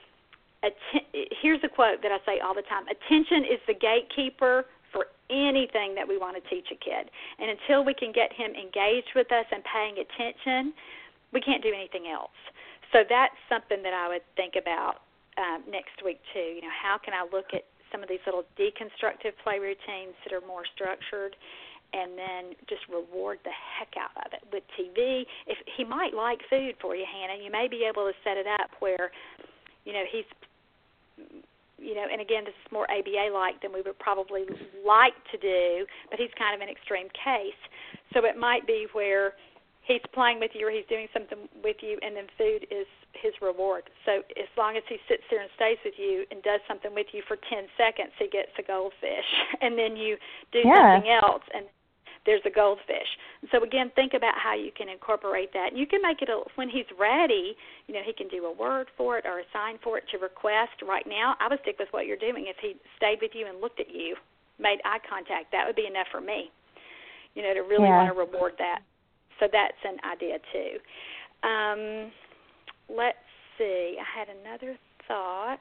Here's a quote that I say all the time: attention is the gatekeeper for anything that we want to teach a kid. And until we can get him engaged with us and paying attention, we can't do anything else. So that's something that I would think about next week too. How can I look at some of these little deconstructive play routines that are more structured, and then just reward the heck out of it with TV. If he might like food for you, Hannah, you may be able to set it up where, he's, and again, this is more ABA-like than we would probably like to do, but he's kind of an extreme case. So it might be where he's playing with you or he's doing something with you, and then food is his reward. So as long as he sits there and stays with you and does something with you for 10 seconds, he gets a goldfish. And then you do something else, and there's a goldfish. So, again, think about how you can incorporate that. You can make it, when he's ready, he can do a word for it or a sign for it to request. Right now, I would stick with what you're doing. If he stayed with you and looked at you, made eye contact, that would be enough for me, to really want to reward that. So that's an idea, too. Let's see. I had another thought.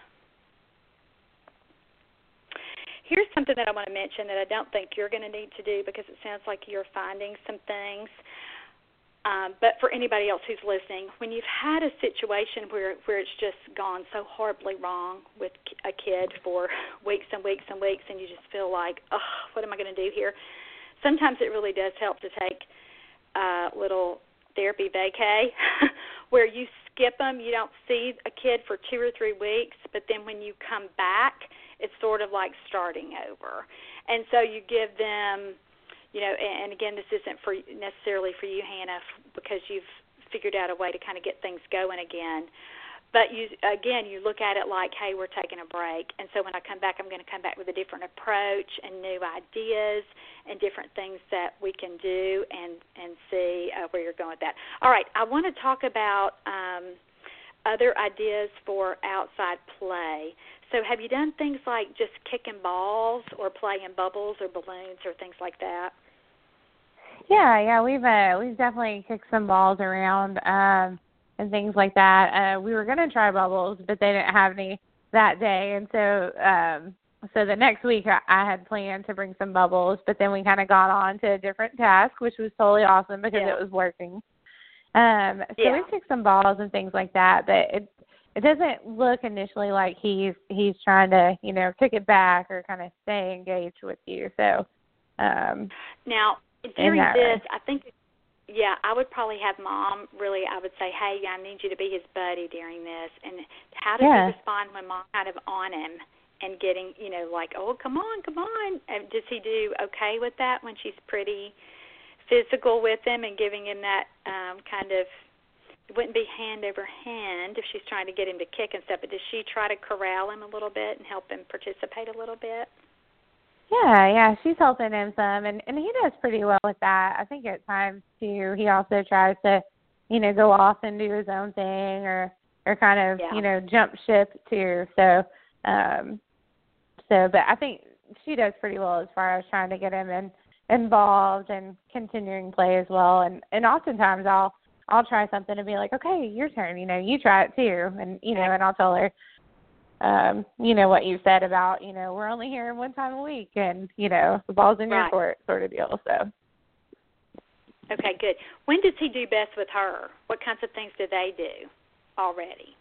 Here's something that I want to mention that I don't think you're going to need to do because it sounds like you're finding some things. But for anybody else who's listening, when you've had a situation where it's just gone so horribly wrong with a kid for weeks and weeks and weeks, and you just feel like, what am I going to do here? Sometimes it really does help to take a little therapy vacay where you skip them. You don't see a kid for 2 or 3 weeks, but then when you come back, it's sort of like starting over. And so you give them, and again, this isn't necessarily for you, Hannah, because you've figured out a way to kind of get things going again. But you look at it like, hey, we're taking a break. And so when I come back, I'm going to come back with a different approach and new ideas and different things that we can do and see where you're going with that. All right, I want to talk about other ideas for outside play. So have you done things like just kicking balls or playing bubbles or balloons or things like that? Yeah, we've definitely kicked some balls around and things like that. We were going to try bubbles, but they didn't have any that day, and so the next week I had planned to bring some bubbles, but then we kind of got on to a different task, which was totally awesome because it was working. So we've kicked some balls and things like that, but it doesn't look initially like he's trying to, kick it back or kind of stay engaged with you. So now during this, I think, I would probably have Mom really. I would say, hey, I need you to be his buddy during this. And how does he respond when Mom kind of on him and getting, like, oh, come on? And does he do okay with that when she's pretty physical with him and giving him that kind of? It wouldn't be hand over hand if she's trying to get him to kick and stuff, but does she try to corral him a little bit and help him participate a little bit? Yeah, she's helping him some, and he does pretty well with that. I think at times, too, he also tries to, go off and do his own thing or kind of, jump ship, too. So, but I think she does pretty well as far as trying to get him involved and continuing play as well. And oftentimes I'll try something and be like, okay, your turn, you try it too. And, and I'll tell her, what you said about, we're only here one time a week and, the ball's in your court sort of deal. So. Okay, good. When does he do best with her? What kinds of things do they do already?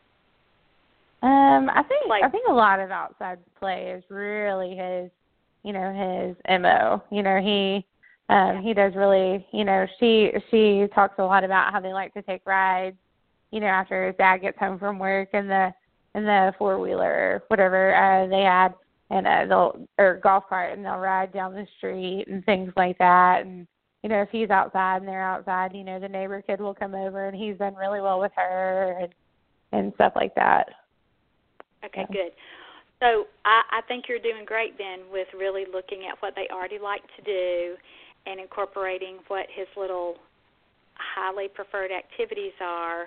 I think a lot of outside play is really his MO. He does really, she talks a lot about how they like to take rides, after his dad gets home from work in the four-wheeler or whatever they had, and or golf cart, and they'll ride down the street and things like that. And, if he's outside and they're outside, the neighbor kid will come over, and he's done really well with her and stuff like that. Okay, good. So I think you're doing great, Ben, with really looking at what they already like to do and incorporating what his little highly preferred activities are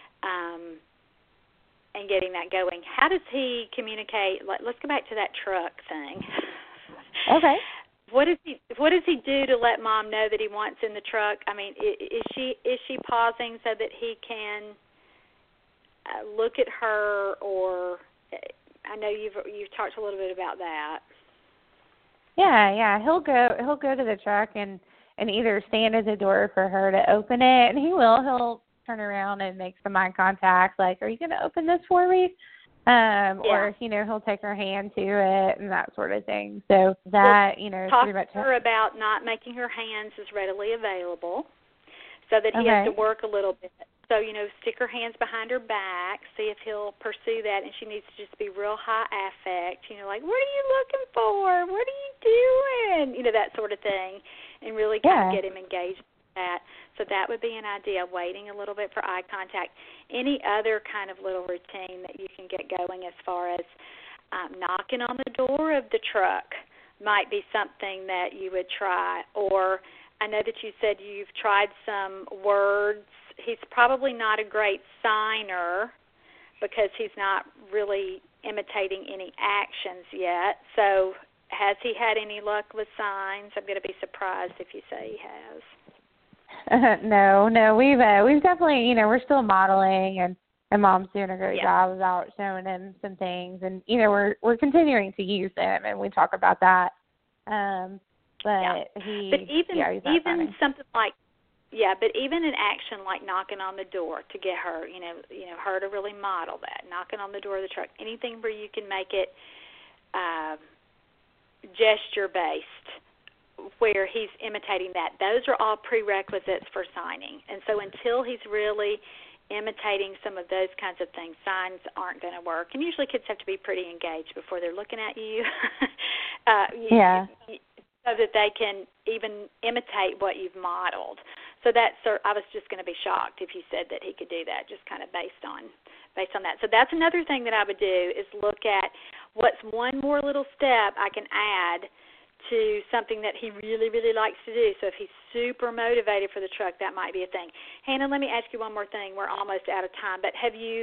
and getting that going. How does he communicate? Let's go back to that truck thing. Okay. What does he do to let Mom know that he wants in the truck? I mean, is she pausing so that he can look at her, or I know you've talked a little bit about that. Yeah, he'll go to the truck and either stand at the door for her to open it, and he'll turn around and make some eye contact, like, are you going to open this for me? Or, he'll take her hand to it and that sort of thing. So that, is pretty much. Talk to her about not making her hands as readily available so that he has to work a little bit. So, stick her hands behind her back, see if he'll pursue that, and she needs to just be real high affect, like, what are you looking for? What are you doing? That sort of thing, and really kind of get him engaged with that. So that would be an idea, waiting a little bit for eye contact. Any other kind of little routine that you can get going as far as knocking on the door of the truck might be something that you would try. Or I know that you said you've tried some words. He's probably not a great signer because he's not really imitating any actions yet. So has he had any luck with signs? I'm going to be surprised if you say he has. No, we've definitely, we're still modeling, and Mom's doing a great job about showing him some things, and we're continuing to use them, and we talk about that. But even something like. Yeah, but even an action like knocking on the door to get her, her to really model that, knocking on the door of the truck, anything where you can make it gesture-based, where he's imitating that. Those are all prerequisites for signing. And so until he's really imitating some of those kinds of things, signs aren't going to work. And usually kids have to be pretty engaged before they're looking at you. So that they can even imitate what you've modeled. So I was just going to be shocked if you said that he could do that, just kind of based on that. So that's another thing that I would do is look at what's one more little step I can add to something that he really, really likes to do. So if he's super motivated for the truck, that might be a thing. Hannah, let me ask you one more thing. We're almost out of time, but have you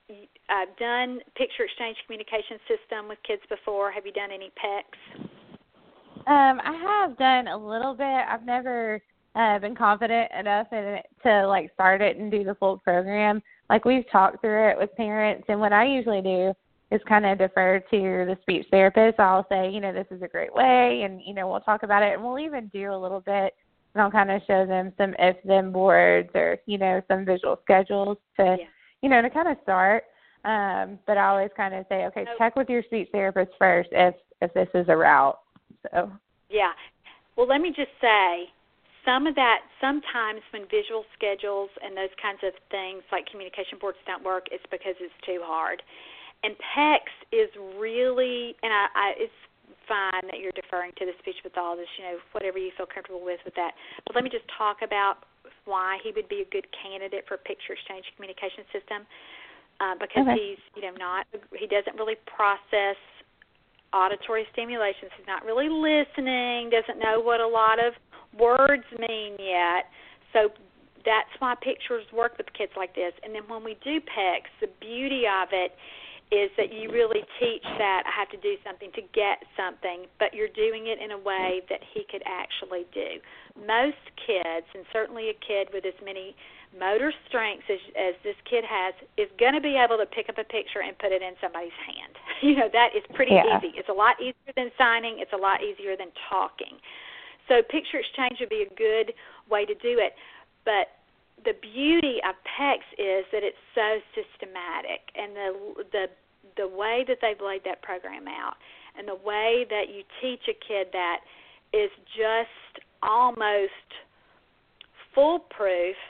done picture exchange communication system with kids before? Have you done any PECs? I have done a little bit. I've never been confident enough in it to like start it and do the full program. Like we've talked through it with parents, and what I usually do is kind of defer to the speech therapist. I'll say, this is a great way, and we'll talk about it, and we'll even do a little bit, and I'll kind of show them some if-then boards or some visual schedules to to kind of start. But I always kind of say, okay, check with your speech therapist first if this is a route. So yeah, well, let me just say. Some of that, sometimes when visual schedules and those kinds of things like communication boards don't work, it's because it's too hard. And PECS is really, and it's fine that you're deferring to the speech pathologist, whatever you feel comfortable with that. But let me just talk about why he would be a good candidate for a picture exchange communication system, because he's, he doesn't really process auditory stimulations. He's not really listening, doesn't know what a lot of words mean yet. So that's why pictures work with kids like this. And then when we do PECS, the beauty of it is that you really teach that I have to do something to get something, but you're doing it in a way that he could actually do. Most kids, and certainly a kid with as many motor strengths as this kid has, is going to be able to pick up a picture and put it in somebody's hand. That is pretty easy. It's a lot easier than signing. It's a lot easier than talking. So picture exchange would be a good way to do it. But the beauty of PECS is that it's so systematic, and the way that they've laid that program out and the way that you teach a kid that is just almost foolproof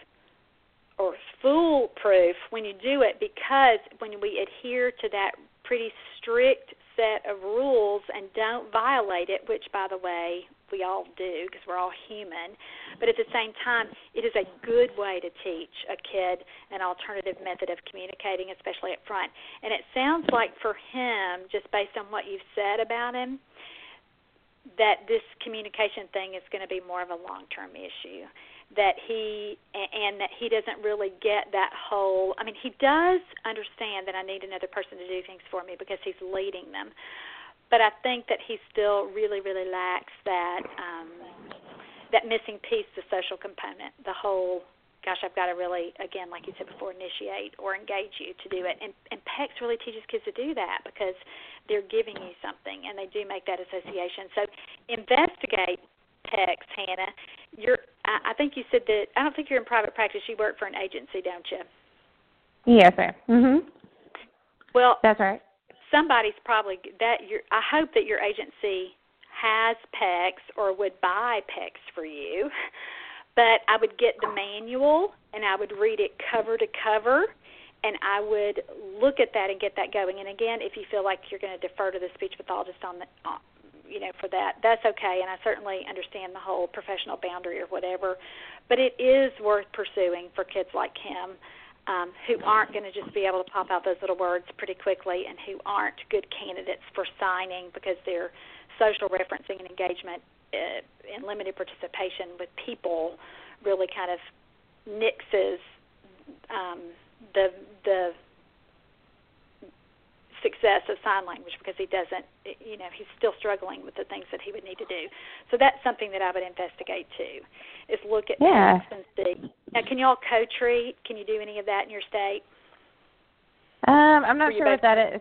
when you do it, because when we adhere to that pretty strict set of rules and don't violate it, which, by the way, we all do because we're all human, but at the same time, it is a good way to teach a kid an alternative method of communicating, especially up front. And it sounds like for him, just based on what you've said about him, that this communication thing is going to be more of a long-term issue, that he doesn't really get that whole, he does understand that I need another person to do things for me because he's leading them. But I think that he still really, really lacks that missing piece, the social component, the whole, gosh, I've got to really, again, like you said before, initiate or engage you to do it. And PECS really teaches kids to do that because they're giving you something, and they do make that association. So investigate PECS, Hannah. I think you said that, I don't think you're in private practice. You work for an agency, don't you? Yes, ma'am. Mm-hmm. Well, that's right. Somebody's probably I hope that your agency has PECS or would buy PECS for you. But I would get the manual and I would read it cover to cover, and I would look at that and get that going. And again, if you feel like you're going to defer to the speech pathologist for that, that's okay. And I certainly understand the whole professional boundary or whatever. But it is worth pursuing for kids like him. Who aren't going to just be able to pop out those little words pretty quickly, and who aren't good candidates for signing because their social referencing and engagement and limited participation with people really kind of nixes the success of sign language, because he doesn't, he's still struggling with the things that he would need to do. So that's something that I would investigate too, is look at PECS and see. Now, can you all co-treat? Can you do any of that in your state? I'm not sure what that is.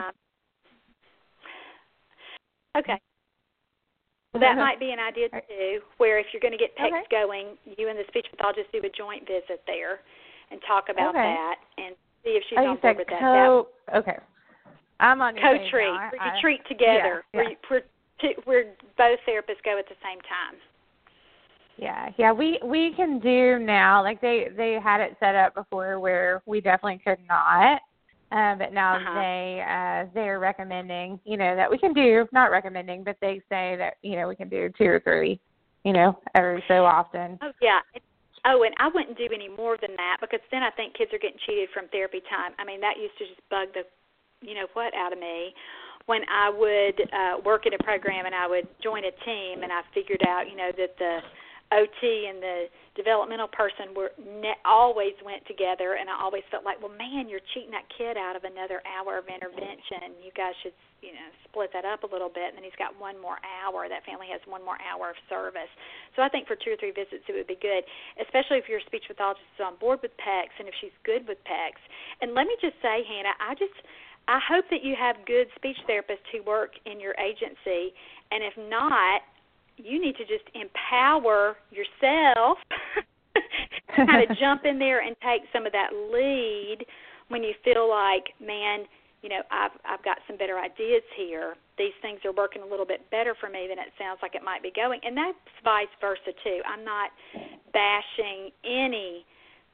Okay. Well, that might be an idea too, where if you're going to get PECS going, you and the speech pathologist do a joint visit there and talk about that and see if she's on board with that. Okay. I'm on your co-treat. Where you treat together. Where both therapists go at the same time. Yeah. We can do now. Like they had it set up before where we definitely could not. But now they're recommending, that we can do, not recommending, but they say that, we can do 2 or 3, every so often. Oh, yeah. And I wouldn't do any more than that, because then I think kids are getting cheated from therapy time. That used to just bug the out of me when I would work in a program and I would join a team and I figured out, that the OT and the developmental person always went together, and I always felt like, well, man, you're cheating that kid out of another hour of intervention. You guys should, split that up a little bit, and then he's got one more hour. That family has one more hour of service. So I think for 2 or 3 visits it would be good, especially if your speech pathologist is on board with PECS and if she's good with PECS. And let me just say, Hannah, I hope that you have good speech therapists who work in your agency, and if not, you need to just empower yourself, kind of jump in there and take some of that lead when you feel like, man, I've got some better ideas here. These things are working a little bit better for me than it sounds like it might be going. And that's vice versa, too. I'm not bashing any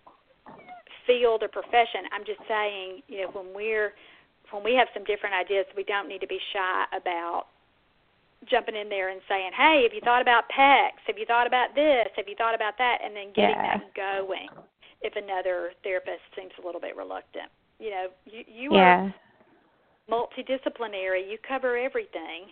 field or profession. I'm just saying, when we have some different ideas, we don't need to be shy about jumping in there and saying, hey, have you thought about PECS? Have you thought about this? Have you thought about that? And then getting that going if another therapist seems a little bit reluctant. You are multidisciplinary. You cover everything.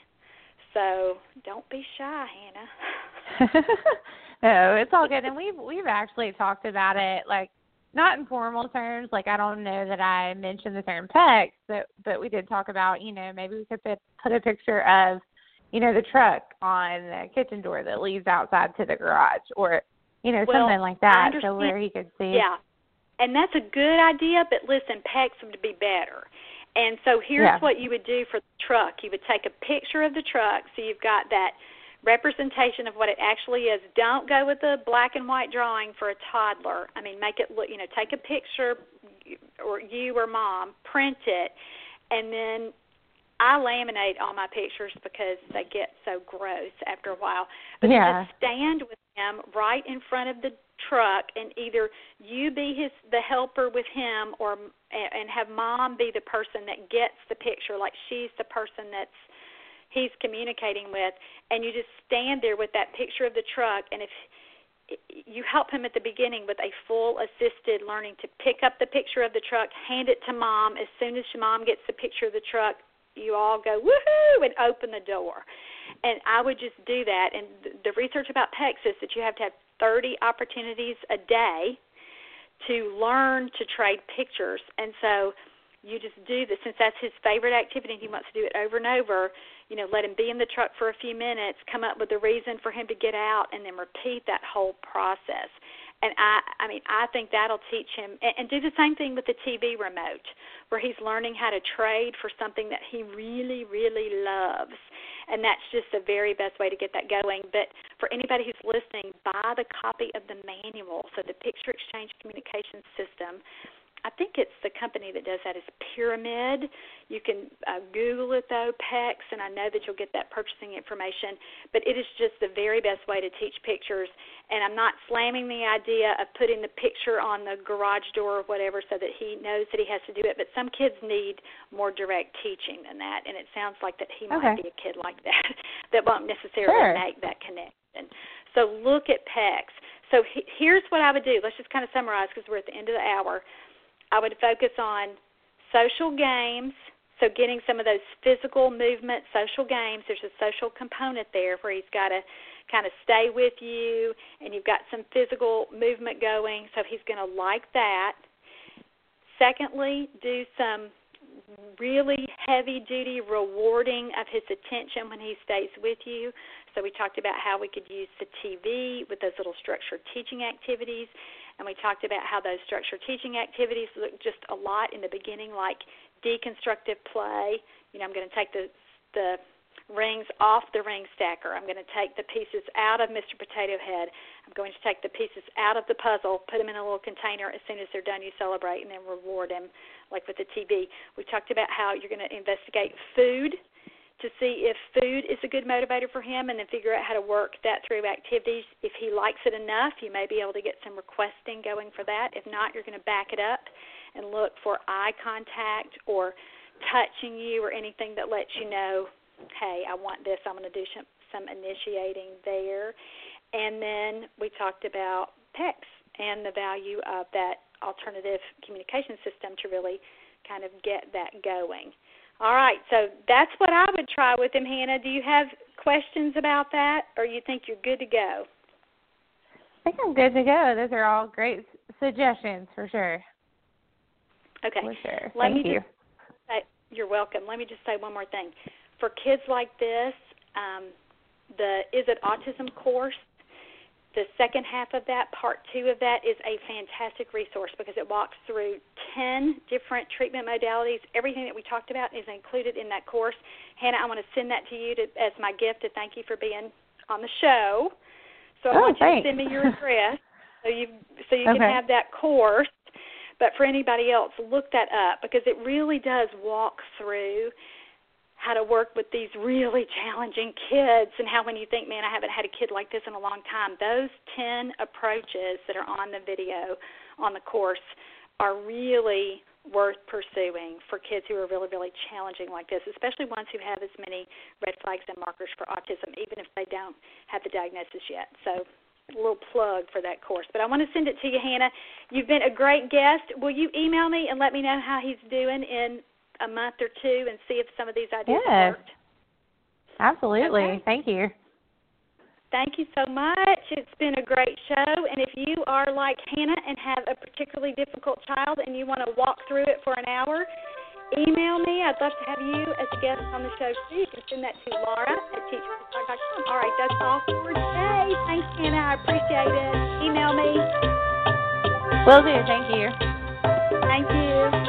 So don't be shy, Hannah. No, it's all good. And we've actually talked about it, like, not in formal terms. Like, I don't know that I mentioned the term PECS, but we did talk about, maybe we could put a picture of, the truck on the kitchen door that leads outside to the garage, or, something like that, so where he could see. Yeah, and that's a good idea, but listen, PECS would be better. And so here's what you would do for the truck. You would take a picture of the truck, so you've got that representation of what it actually is. Don't go with a black and white drawing for a toddler. I mean, make it look, take a picture, or you or mom, print it, and then I laminate all my pictures because they get so gross after a while. But just stand with him right in front of the truck, and either you be the helper with him, and have mom be the person that gets the picture, like she's the person he's communicating with, and you just stand there with that picture of the truck. And if you help him at the beginning with a full assisted learning to pick up the picture of the truck, hand it to mom. As soon as mom gets the picture of the truck, you all go, woohoo, and open the door. And I would just do that. And the research about PECS is that you have to have 30 opportunities a day to learn to trade pictures. And so you just do this. Since that's his favorite activity and he wants to do it over and over, let him be in the truck for a few minutes, come up with a reason for him to get out, and then repeat that whole process. And I think that'll teach him, and do the same thing with the TV remote, where he's learning how to trade for something that he really, really loves. And that's just the very best way to get that going. But for anybody who's listening, buy the copy of the manual. So the Picture Exchange Communication System, I think it's the company that does that is Pyramid. You can Google it, though, PECS, and I know that you'll get that purchasing information. But it is just the very best way to teach pictures. And I'm not slamming the idea of putting the picture on the garage door or whatever so that he knows that he has to do it. But some kids need more direct teaching than that, and it sounds like that he might be a kid like that won't necessarily make that connection. So look at PECS. So here's what I would do. Let's just kind of summarize because we're at the end of the hour. I would focus on social games, so getting some of those physical movement, social games. There's a social component there where he's got to kind of stay with you, and you've got some physical movement going, so he's going to like that. Secondly, do some really heavy-duty rewarding of his attention when he stays with you. So we talked about how we could use the TV with those little structured teaching activities. And we talked about how those structured teaching activities look just a lot in the beginning like deconstructive play. I'm going to take the rings off the ring stacker. I'm going to take the pieces out of Mr. Potato Head. I'm going to take the pieces out of the puzzle, put them in a little container. As soon as they're done, you celebrate, and then reward him like with the TV. We talked about how you're going to investigate food to see if food is a good motivator for him, and then figure out how to work that through activities. If he likes it enough, you may be able to get some requesting going for that. If not, you're going to back it up and look for eye contact or touching you or anything that lets you know, hey, I want this. I'm going to do some initiating there. And then we talked about PECS and the value of that alternative communication system to really kind of get that going. All right, so that's what I would try with him, Hannah. Do you have questions about that, or you think you're good to go? I think I'm good to go. Those are all great suggestions for sure. Okay. For sure. Thank you. You're welcome. Let me just say one more thing. For kids like this, the Is It Autism course, the second half of that, part 2 of that, is a fantastic resource because it walks through 10 different treatment modalities. Everything that we talked about is included in that course. Hannah, I want to send that to you as my gift to thank you for being on the show. So I want you to send me your address so you can have that course. But for anybody else, look that up because it really does walk through how to work with these really challenging kids and how when you think, man, I haven't had a kid like this in a long time, those 10 approaches that are on the video on the course are really worth pursuing for kids who are really, really challenging like this, especially ones who have as many red flags and markers for autism, even if they don't have the diagnosis yet. So a little plug for that course. But I want to send it to you, Hannah. You've been a great guest. Will you email me and let me know how he's doing in a month or two and see if some of these ideas have worked? Absolutely. Okay. Thank you. Thank you so much. It's been a great show. And if you are like Hannah and have a particularly difficult child and you want to walk through it for an hour, email me. I'd love to have you as a guest on the show, too. You can send that to Laura@teachmetalk.com. All right, that's all for today. Thanks, Hannah. I appreciate it. Email me. Will do. Thank you. Thank you.